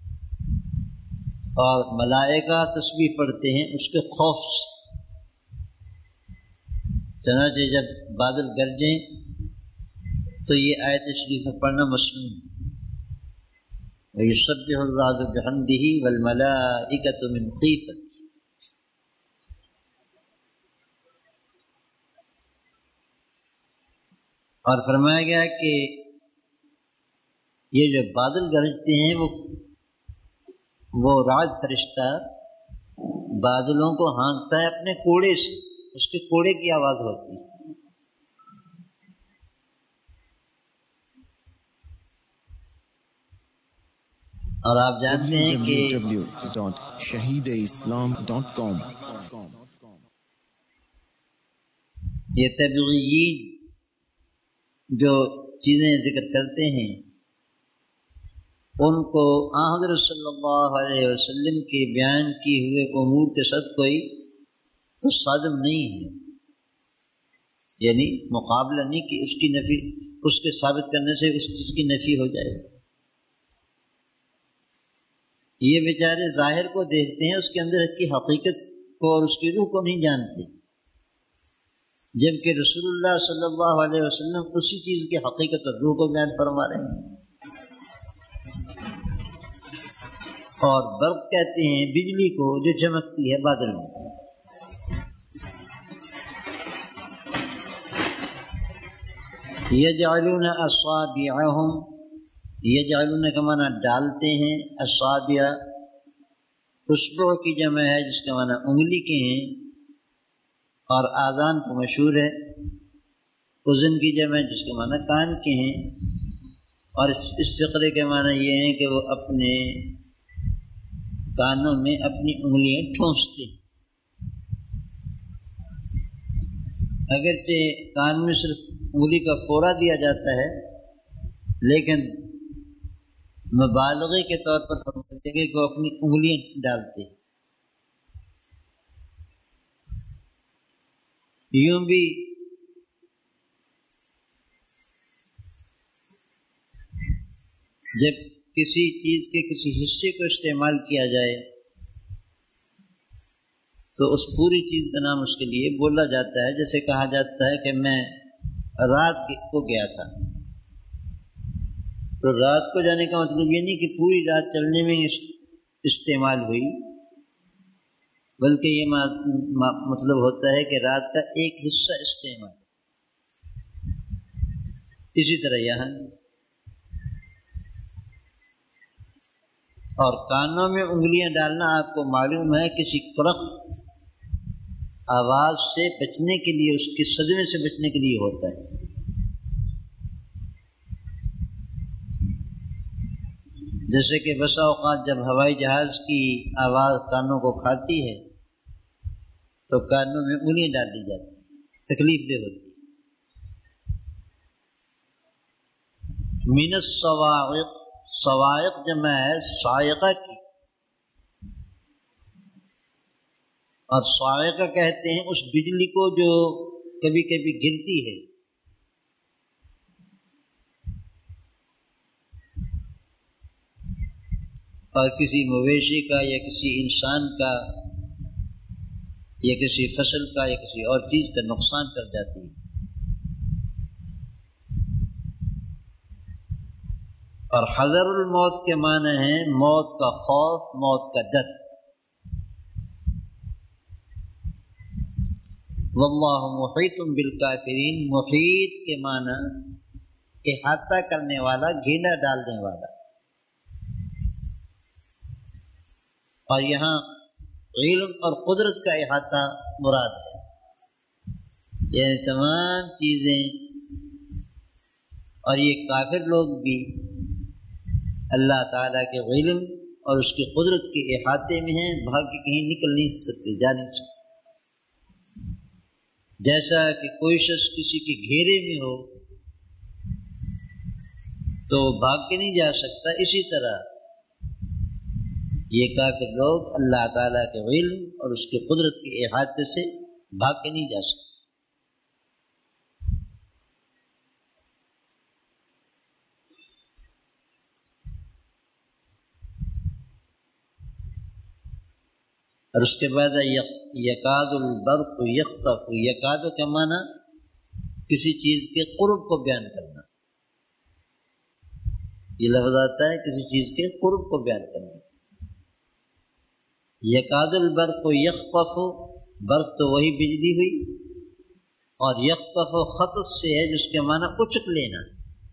اور ملائکہ تسبیح پڑھتے ہیں اس کے خوف سے. چنانچہ جب بادل گرجیں تو یہ آیت شریف میں پڑھنا مسنون ہے. وَيُسَبِّحُ الرَّعْدُ بِحَمْدِهِ وَالْمَلَائِكَةُ مِنْ خِيفَتِهِ. اور فرمایا گیا کہ یہ جو بادل گرجتے ہیں وہ راج فرشتہ بادلوں کو ہانکتا ہے اپنے کوڑے سے، اس کے کوڑے کی آواز ہوتی ہے. اور آپ جانتے ہیں کہ www.shahideislam.com یہ تبلیغیین جو چیزیں ذکر کرتے ہیں ان کو حضرت صلی اللہ علیہ وسلم کے بیان کیے ہوئے امور کے ساتھ کوئی تصادم نہیں ہے، یعنی مقابلہ نہیں کہ اس کی نفی، اس کے ثابت کرنے سے اس چیز کی نفی ہو جائے. یہ بیچارے ظاہر کو دیکھتے ہیں، اس کے اندر کی حقیقت کو اور اس کی روح کو نہیں جانتے، جبکہ رسول اللہ صلی اللہ علیہ وسلم اسی چیز کی حقیقت اور روح کو بیان فرما رہے ہیں. اور برق کہتے ہیں بجلی کو جو چمکتی ہے بادل میں. یجعلون اصابعهم، یجعلون کا معنی ڈالتے ہیں، اصابع اصبع کی جمع ہے جس کا معنی انگلی کے ہیں، اور آذان تو مشہور ہے، اذن کی جمع ہے جس کا معنی کان کے ہیں. اور اس فقرے کے معنی یہ ہیں کہ وہ اپنے کانوں میں اپنی انگلیاں ٹھونستے ہیں. اگرچہ کان میں صرف انگلی کا پورا دیا جاتا ہے، لیکن مبالغے کے طور پر فرماتے ہیں کہ وہ اپنی انگلیاں ڈالتے. یوں بھی جب کسی چیز کے کسی حصے کو استعمال کیا جائے تو اس پوری چیز کا نام اس کے لیے بولا جاتا ہے. جیسے کہا جاتا ہے کہ میں رات کو گیا تھا، تو رات کو جانے کا مطلب یہ نہیں کہ پوری رات چلنے میں استعمال ہوئی، بلکہ یہ مطلب ہوتا ہے کہ رات کا ایک حصہ استعمال. اسی طرح یہاں اور کانوں میں انگلیاں ڈالنا آپ کو معلوم ہے کسی کرخ آواز سے بچنے کے لیے، اس کے صدمے سے بچنے کے لیے ہوتا ہے. جیسے کہ بسا اوقات جب ہوائی جہاز کی آواز کانوں کو کھاتی ہے تو کانوں میں انگلیاں ڈال دی جاتی ہیں، تکلیف دہ ہوتی ہے. من الصواعق، صواعق جمع ہے صاعقہ کی، اور صاعقہ کہتے ہیں اس بجلی کو جو کبھی کبھی گرتی ہے. اور کسی مویشی کا یا کسی انسان کا یا کسی فصل کا یا کسی اور چیز کا نقصان کر جاتی ہے. اور حذر الموت کے معنی ہے موت کا خوف، موت کا ڈر. واللہ محیط بالکافرین، محیط کے معنی احاطہ کرنے والا، گھیرا ڈالنے والا. اور یہاں علم اور قدرت کا احاطہ مراد ہے، یعنی تمام چیزیں. اور یہ کافر لوگ بھی اللہ تعالیٰ کے علم اور اس کی قدرت کے احاطے میں ہیں، بھاگ کے کہیں نکل نہیں سکتے، جا نہیں سکتے. جیسا کہ کوئی شخص کسی کے گھیرے میں ہو تو بھاگ کے نہیں جا سکتا، اسی طرح یہ کافر لوگ اللہ تعالیٰ کے علم اور اس کی قدرت کے احاطے سے بھاگ کے نہیں جا سکتے. اور اس کے بعد یکاد البرق یخطف، یکاد کا معنی کسی چیز کے قرب کو بیان کرنا. یہ لفظ آتا ہے کسی چیز کے قرب کو بیان کرنا. یکاد البرق یخطف، برق تو وہی بجلی ہوئی، اور یخطف خطف سے ہے جس کے معنی اچک لینا.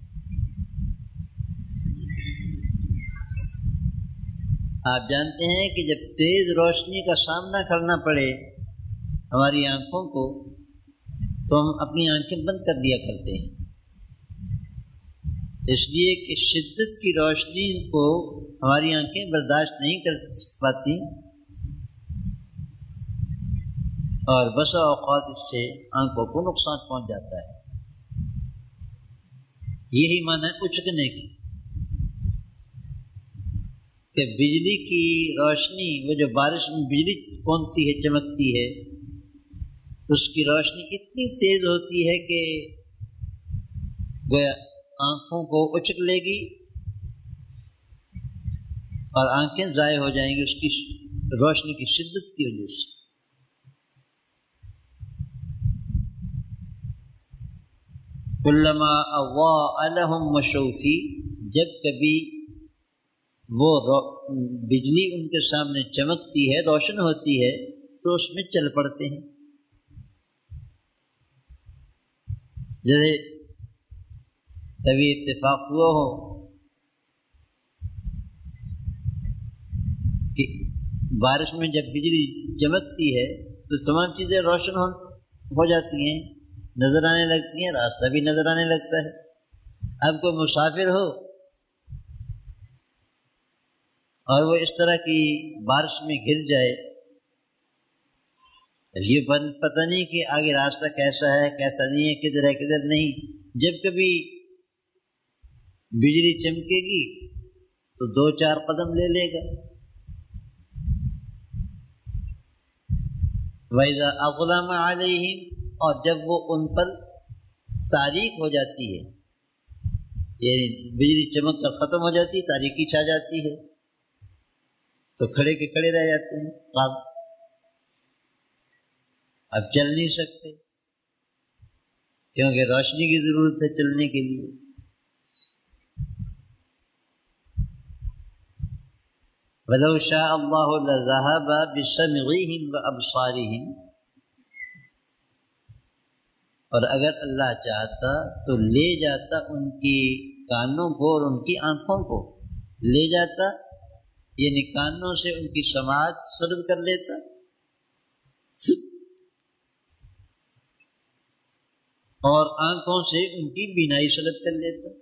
آپ جانتے ہیں کہ جب تیز روشنی کا سامنا کرنا پڑے ہماری آنکھوں کو تو ہم اپنی آنکھیں بند کر دیا کرتے ہیں، اس لیے کہ شدت کی روشنی کو ہماری آنکھیں برداشت نہیں کر پاتی، اور بسا اوقات اس سے آنکھوں کو نقصان پہنچ جاتا ہے. یہی معنی ہے اچکنے کی، کہ بجلی کی روشنی، وہ جو بارش میں بجلی کونتی ہے، چمکتی ہے، اس کی روشنی اتنی تیز ہوتی ہے کہ گویا آنکھوں کو اچک لے گی اور آنکھیں ضائع ہو جائیں گی اس کی روشنی کی شدت کی وجہ سے. کلما اضاء لهم مشوا فیہ، جب کبھی وہ بجلی ان کے سامنے چمکتی ہے، روشن ہوتی ہے، تو اس میں چل پڑتے ہیں. جیسے کبھی اتفاق ہوا ہو کہ بارش میں جب بجلی چمکتی ہے تو تمام چیزیں روشن ہو جاتی ہیں، نظر آنے لگتی ہیں، راستہ بھی نظر آنے لگتا ہے. اب کوئی مسافر ہو اور وہ اس طرح کی بارش میں گر جائے، یہ پتہ نہیں کہ آگے راستہ کیسا ہے کیسا نہیں ہے، کدھر ہے کدھر نہیں. جب کبھی بجلی چمکے گی تو 2-4 قدم لے لے گا. وَإِذَا أَظْلَمَ عَلَيْهِمْ، اور جب وہ ان پر تاریک ہو جاتی ہے، یعنی بجلی چمک کر ختم ہو جاتی، تاریکی چھا جاتی ہے، تو کھڑے کے کھڑے رہ جاتے ہیں، اب چل نہیں سکتے کیونکہ روشنی کی ضرورت ہے چلنے کے لیے. وَلَوْ شَاءَ اللَّهُ لَذَهَبَ بِسَمْعِهِمْ وَأَبْصَارِهِمْ، اور اگر اللہ چاہتا تو لے جاتا ان کی کانوں کو اور ان کی آنکھوں کو، لے جاتا یعنی کانوں سے ان کی سماعت سلب کر لیتا، اور آنکھوں سے ان کی بینائی سلب کر لیتا.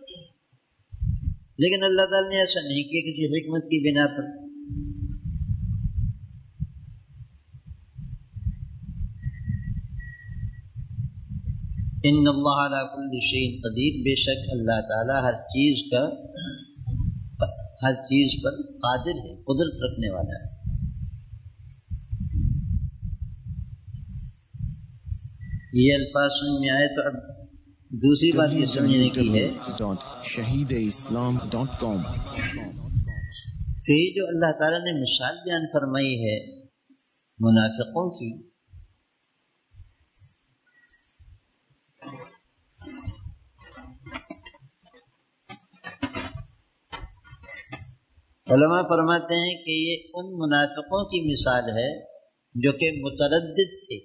لیکن اللہ تعالیٰ نے ایسا نہیں کیا کسی حکمت کی بنا پر. ان اللہ علی کل شیء قدیر، بے شک اللہ تعالیٰ ہر چیز پر قادر ہے، قدرت رکھنے والا ہے. یہ الفاظ سمجھ میں آئے تو اب دوسری بات یہ سمجھنے کی ہے www.shahideislam.com کہ یہ جو اللہ تعالیٰ نے مثال بیان فرمائی ہے منافقوں کی، علماء فرماتے ہیں کہ یہ ان منافقوں کی مثال ہے جو کہ متردد تھے،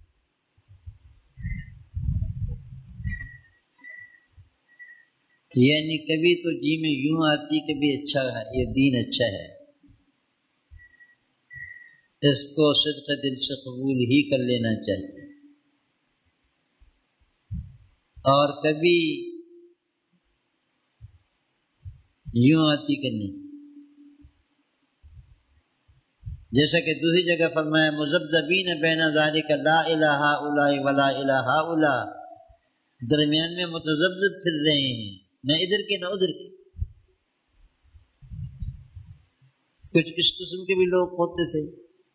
یعنی کبھی تو جی میں یوں آتی کبھی اچھا ہے، یہ دین اچھا ہے، اس کو صدق دل سے قبول ہی کر لینا چاہیے، اور کبھی یوں آتی کہ نہیں، جیسا کہ دوسری جگہ فرمایا مذبذبین بین ذالک لا الہ الا ولا الہ الا، درمیان میں متذبذب پھر رہے ہیں، نہ ادھر کے نہ ادھر کے۔ کچھ اس قسم کے بھی لوگ ہوتے تھے۔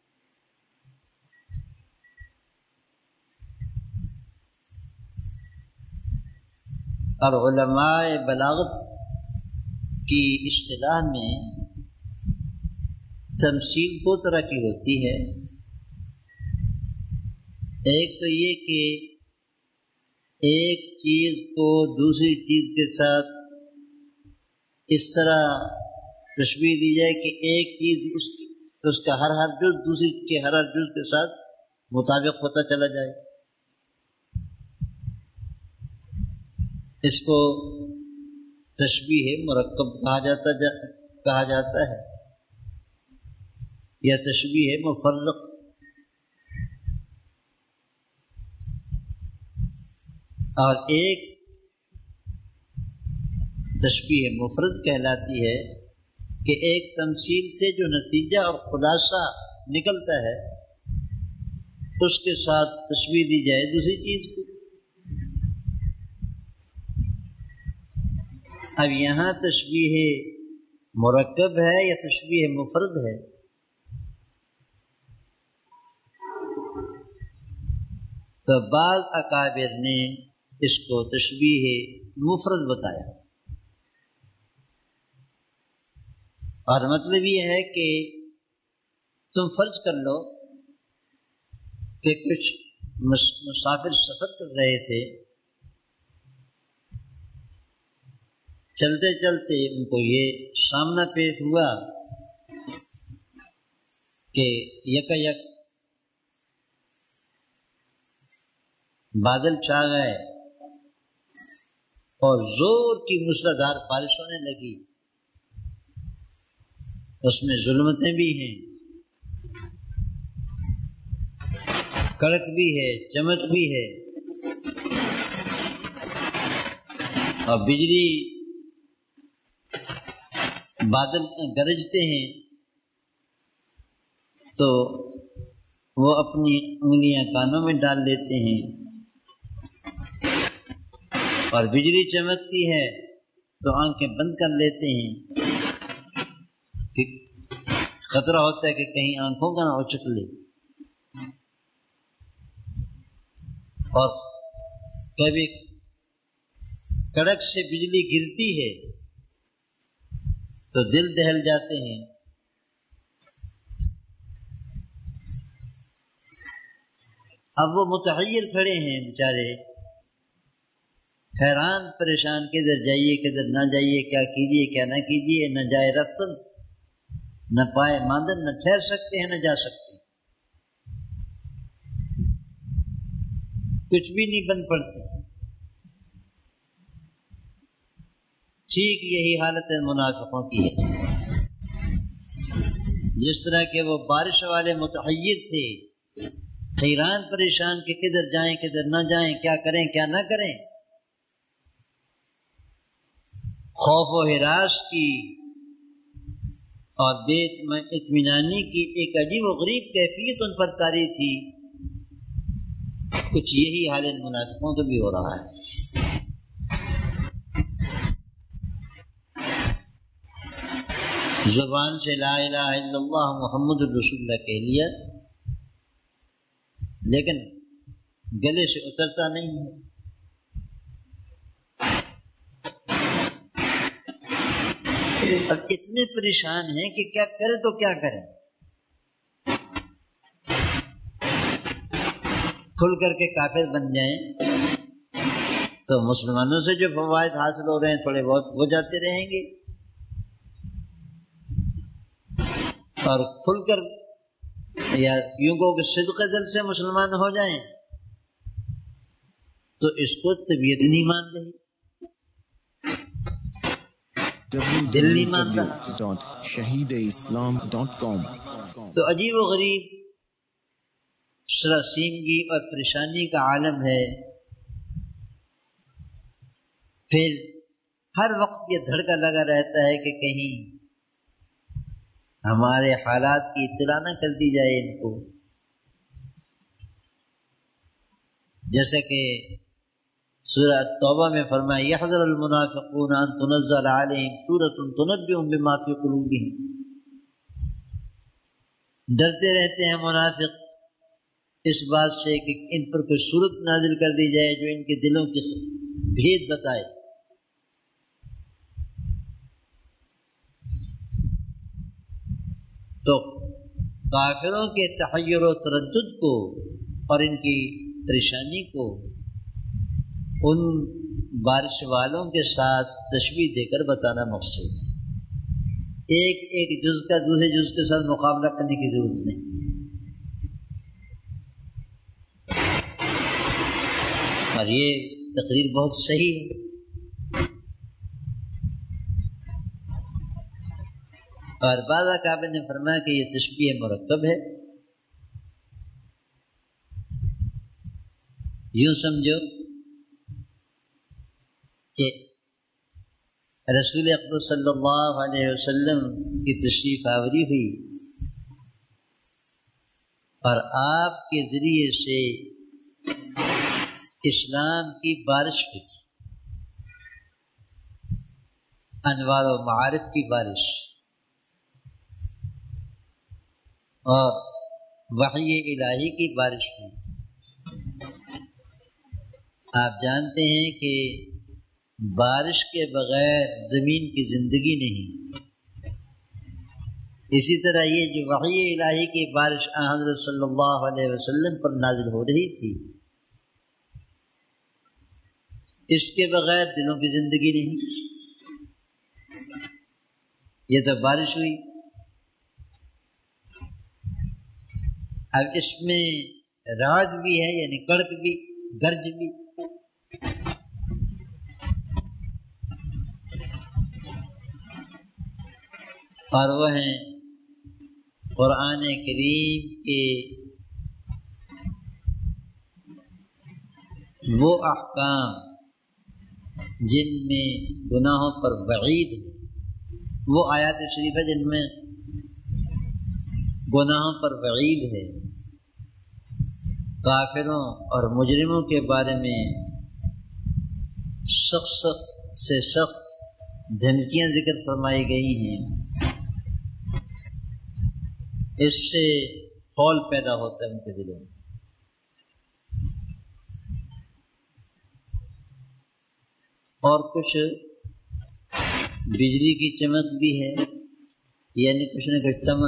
اور علماء بلاغت کی اصطلاح میں تمثیل دو طرح کی ہوتی ہے، ایک تو یہ کہ ایک چیز کو دوسری چیز کے ساتھ اس طرح تشبیہ دی جائے کہ ایک چیز اس کا ہر جز دوسری کے ہر جز کے ساتھ مطابق ہوتا چلا جائے، اس کو تشبیہ مرکب کہا جاتا ہے یا تشبیہ مفرق۔ اور ایک تشبیہ مفرد کہلاتی ہے کہ ایک تمثیل سے جو نتیجہ اور خلاصہ نکلتا ہے اس کے ساتھ تشبیہ دی جائے دوسری چیز کو۔ اب یہاں تشبیہ مرکب ہے یا تشبیہ مفرد ہے؟ تو بعض اکابر نے اس کو تشبیہ مفرد بتایا، اور مطلب یہ ہے کہ تم فرض کر لو کہ کچھ مسافر سفر کر رہے تھے، چلتے چلتے ان کو یہ سامنا پیش ہوا کہ یک بادل چھا گئے اور زور کی موسلادھار بارش ہونے لگی، اس میں ظلمتیں بھی ہیں، کڑک بھی ہے، چمک بھی ہے، اور بجلی بادل گرجتے ہیں، تو وہ اپنی انگلیاں کانوں میں ڈال لیتے ہیں، اور بجلی چمکتی ہے تو آنکھیں بند کر لیتے ہیں کہ خطرہ ہوتا ہے کہ کہیں آنکھوں کا نہ اچک لے، اور کبھی کڑک سے بجلی گرتی ہے تو دل دہل جاتے ہیں۔ اب وہ متحیر کھڑے ہیں بیچارے، حیران پریشان، کدھر جائیے کدھر نہ جائیے، کیا کیجیے کیا نہ کیجیے، نہ جائے رفتن نہ پائے ماندن، نہ ٹھہر سکتے ہیں نہ جا سکتے، کچھ بھی نہیں بن پڑتی۔ ٹھیک یہی حالت منافقوں کی ہے، جس طرح کہ وہ بارش والے متحیر تھے، حیران پریشان کہ کدھر جائیں کدھر نہ جائیں، کیا کریں کیا نہ کریں، خوف و ہراس کی اور بے اطمینانی کی ایک عجیب و غریب کیفیت ان پر طاری تھی۔ کچھ یہی حال ان منافقوں کو بھی ہو رہا ہے۔ زبان سے لا الہ الا اللہ محمد رسول اللہ کہہ لیا، لیکن گلے سے اترتا نہیں ہے۔ اب اتنے پریشان ہیں کہ کیا کرے تو کیا کریں، کھل کر کے کافر بن جائیں تو مسلمانوں سے جو فوائد حاصل ہو رہے ہیں تھوڑے بہت ہو جاتے رہیں گے، اور کھل کر یا یوں کہو کہ صدق دل سے مسلمان ہو جائیں تو اس کو طبیعت نہیں مان رہی، دل نہیں مانتا۔ www.shahideislam.com تو عجیب و غریب سراسیمگی اور پریشانی کا عالم ہے۔ پھر ہر وقت یہ دھڑکا لگا رہتا ہے کہ کہیں ہمارے حالات کی اطلاع نہ کر دی جائے ان کو، جیسے کہ سورہ توبہ میں فرمایا یحذر المنافقون ان تنزل علیہم سورۃ تنبئہم بما فی قلوبہم، ڈرتے رہتے ہیں منافق اس بات سے کہ ان پر کوئی صورت نازل کر دی جائے جو ان کے دلوں کی بھید بتائے۔ تو کافروں کے تحیر و تردد کو اور ان کی پریشانی کو ان بارش والوں کے ساتھ تشبیہ دے کر بتانا مقصود ہے، ایک ایک جز کا دوسرے جز کے ساتھ مقابلہ کرنے کی ضرورت نہیں۔ اور یہ تقریر بہت صحیح ہے۔ اور بعض اکابر نے فرمایا کہ یہ تشبیہ مرکب ہے، یوں سمجھو کہ رسول اقدس صلی اللہ علیہ وسلم کی تشریف آوری ہوئی اور آپ کے ذریعے سے اسلام کی بارش ہوئی، انوار و معارف کی بارش، اور وحی الہی کی بارش ہوئی۔ آپ جانتے ہیں کہ بارش کے بغیر زمین کی زندگی نہیں، اسی طرح یہ جو وحی الہی کی بارش حضرت صلی اللہ علیہ وسلم پر نازل ہو رہی تھی، اس کے بغیر دلوں کی زندگی نہیں۔ یہ تو بارش ہوئی، اب اس میں رعد بھی ہے، یعنی کڑک بھی، گرج بھی، اور وہ ہیں قرآن کریم کے وہ احکام جن میں گناہوں پر وعید ہے، وہ آیات شریفہ جن میں گناہوں پر وعید ہے، کافروں اور مجرموں کے بارے میں سخت سے سخت دھمکیاں ذکر فرمائی گئی ہیں، اس سے خول پیدا ہوتا ہے ان کے دلوں میں۔ اور کچھ بجلی کی چمک بھی ہے، یعنی کچھ نہ کچھ تمع۔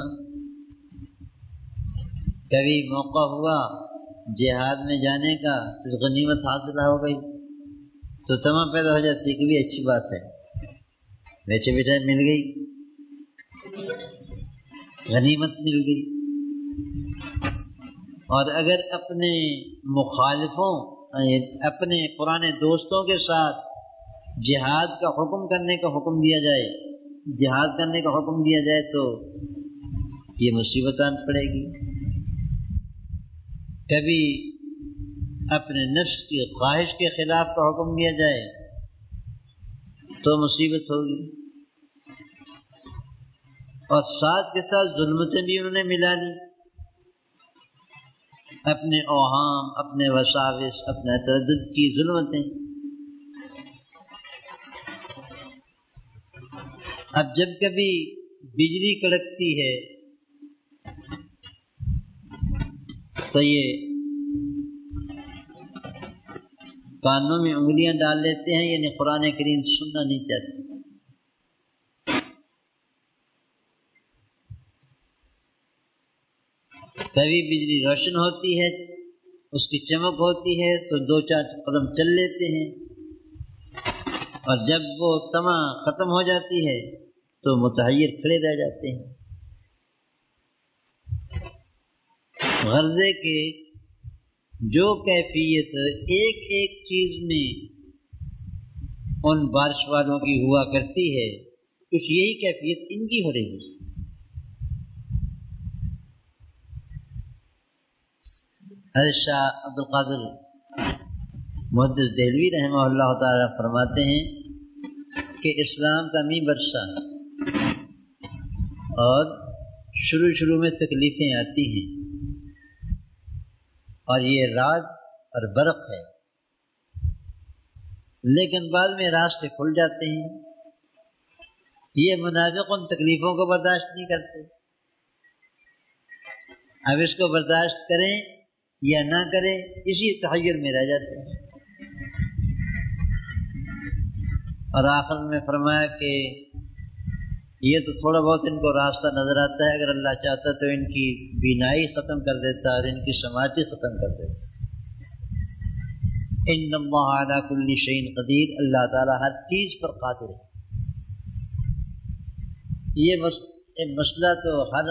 کبھی موقع ہوا جہاد میں جانے کا، کچھ غنیمت حاصل ہو گئی تو تمع پیدا ہو جاتی ہے کہ بھی اچھی بات ہے، بیٹھے بیٹھے مل گئی، غنیمت مل گئی۔ اور اگر اپنے مخالفوں، اپنے پرانے دوستوں کے ساتھ جہاد کا حکم کرنے کا حکم دیا جائے، جہاد کرنے کا حکم دیا جائے تو یہ مصیبت آن پڑے گی۔ کبھی اپنے نفس کی خواہش کے خلاف کا حکم دیا جائے تو مصیبت ہوگی، اور ساتھ کے ساتھ ظلمتیں بھی انہوں نے ملا لی، اپنے اوہام، اپنے وساوس، اپنے تردد کی ظلمتیں۔ اب جب کبھی بجلی کڑکتی ہے تو یہ کانوں میں انگلیاں ڈال لیتے ہیں، یعنی قرآن کریم سننا نہیں چاہتے۔ کبھی بجلی روشن ہوتی ہے، اس کی چمک ہوتی ہے تو 2-4 قدم چل لیتے ہیں، اور جب وہ تما ختم ہو جاتی ہے تو متحیر کھڑے رہ جاتے ہیں۔ غرضے کے جو کیفیت ایک ایک چیز میں ان بارش والوں کی ہوا کرتی ہے، کچھ یہی کیفیت ان کی ہو رہی ہے۔ حضرت شاہ عبد القادر محدث دہلوی رحمہ اللہ تعالی فرماتے ہیں کہ اسلام کا می برسہ اور شروع میں تکلیفیں آتی ہیں، اور یہ رعد اور برق ہے، لیکن بعد میں راستے کھل جاتے ہیں۔ یہ منافق ان تکلیفوں کو برداشت نہیں کرتے، اب اس کو برداشت کریں یا نہ کریں اسی تحیر میں رہ جاتے ہیں۔ اور آخر میں فرمایا کہ یہ تو تھوڑا بہت ان کو راستہ نظر آتا ہے، اگر اللہ چاہتا تو ان کی بینائی ختم کر دیتا اور ان کی سماعتی ختم کر دیتا۔ ان اللہ علی کل شیء قدیر، اللہ تعالیٰ ہر چیز پر قادر ہے۔ یہ مسئلہ تو ہر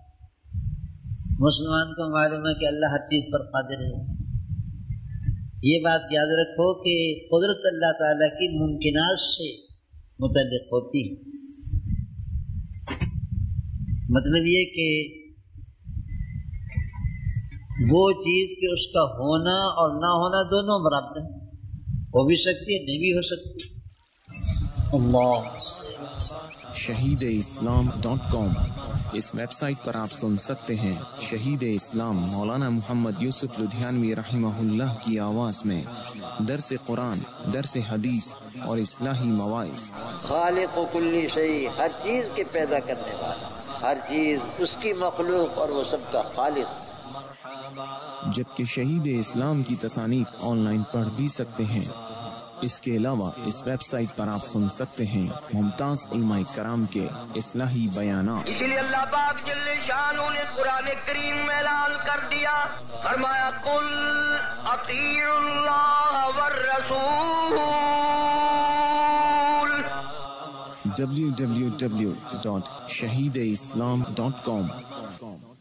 مسلمان کو معلوم ہے کہ اللہ ہر چیز پر قادر ہے۔ یہ بات یاد رکھو کہ قدرت اللہ تعالیٰ کی ممکنات سے متعلق ہوتی ہے، مطلب یہ کہ وہ چیز کہ اس کا ہونا اور نہ ہونا دونوں برابر ہیں، ہو بھی سکتی ہے نہیں بھی ہو سکتی۔ اللہ shahideislam.com اس ویب سائٹ پر آپ سن سکتے ہیں شہید اسلام مولانا محمد یوسف لدھیانوی رحمہ اللہ کی آواز میں درس قرآن، درس حدیث اور اصلاحی مواعظ۔ خالق کل شیء، ہر چیز کے پیدا کرنے والا، ہر چیز اس کی مخلوق اور وہ سب کا خالق۔ جبکہ شہید اسلام کی تصانیف آن لائن پڑھ بھی سکتے ہیں۔ اس کے علاوہ اس ویب سائٹ پر آپ سن سکتے ہیں ممتاز علماء کرام کے اصلاحی بیانات۔ اسی لیے اللہ پاک جل شانہ نے قرآن کریم میں اعلان کر دیا، فرمایا قل اطیعوا اللہ والرسول۔ www.shahideislam.com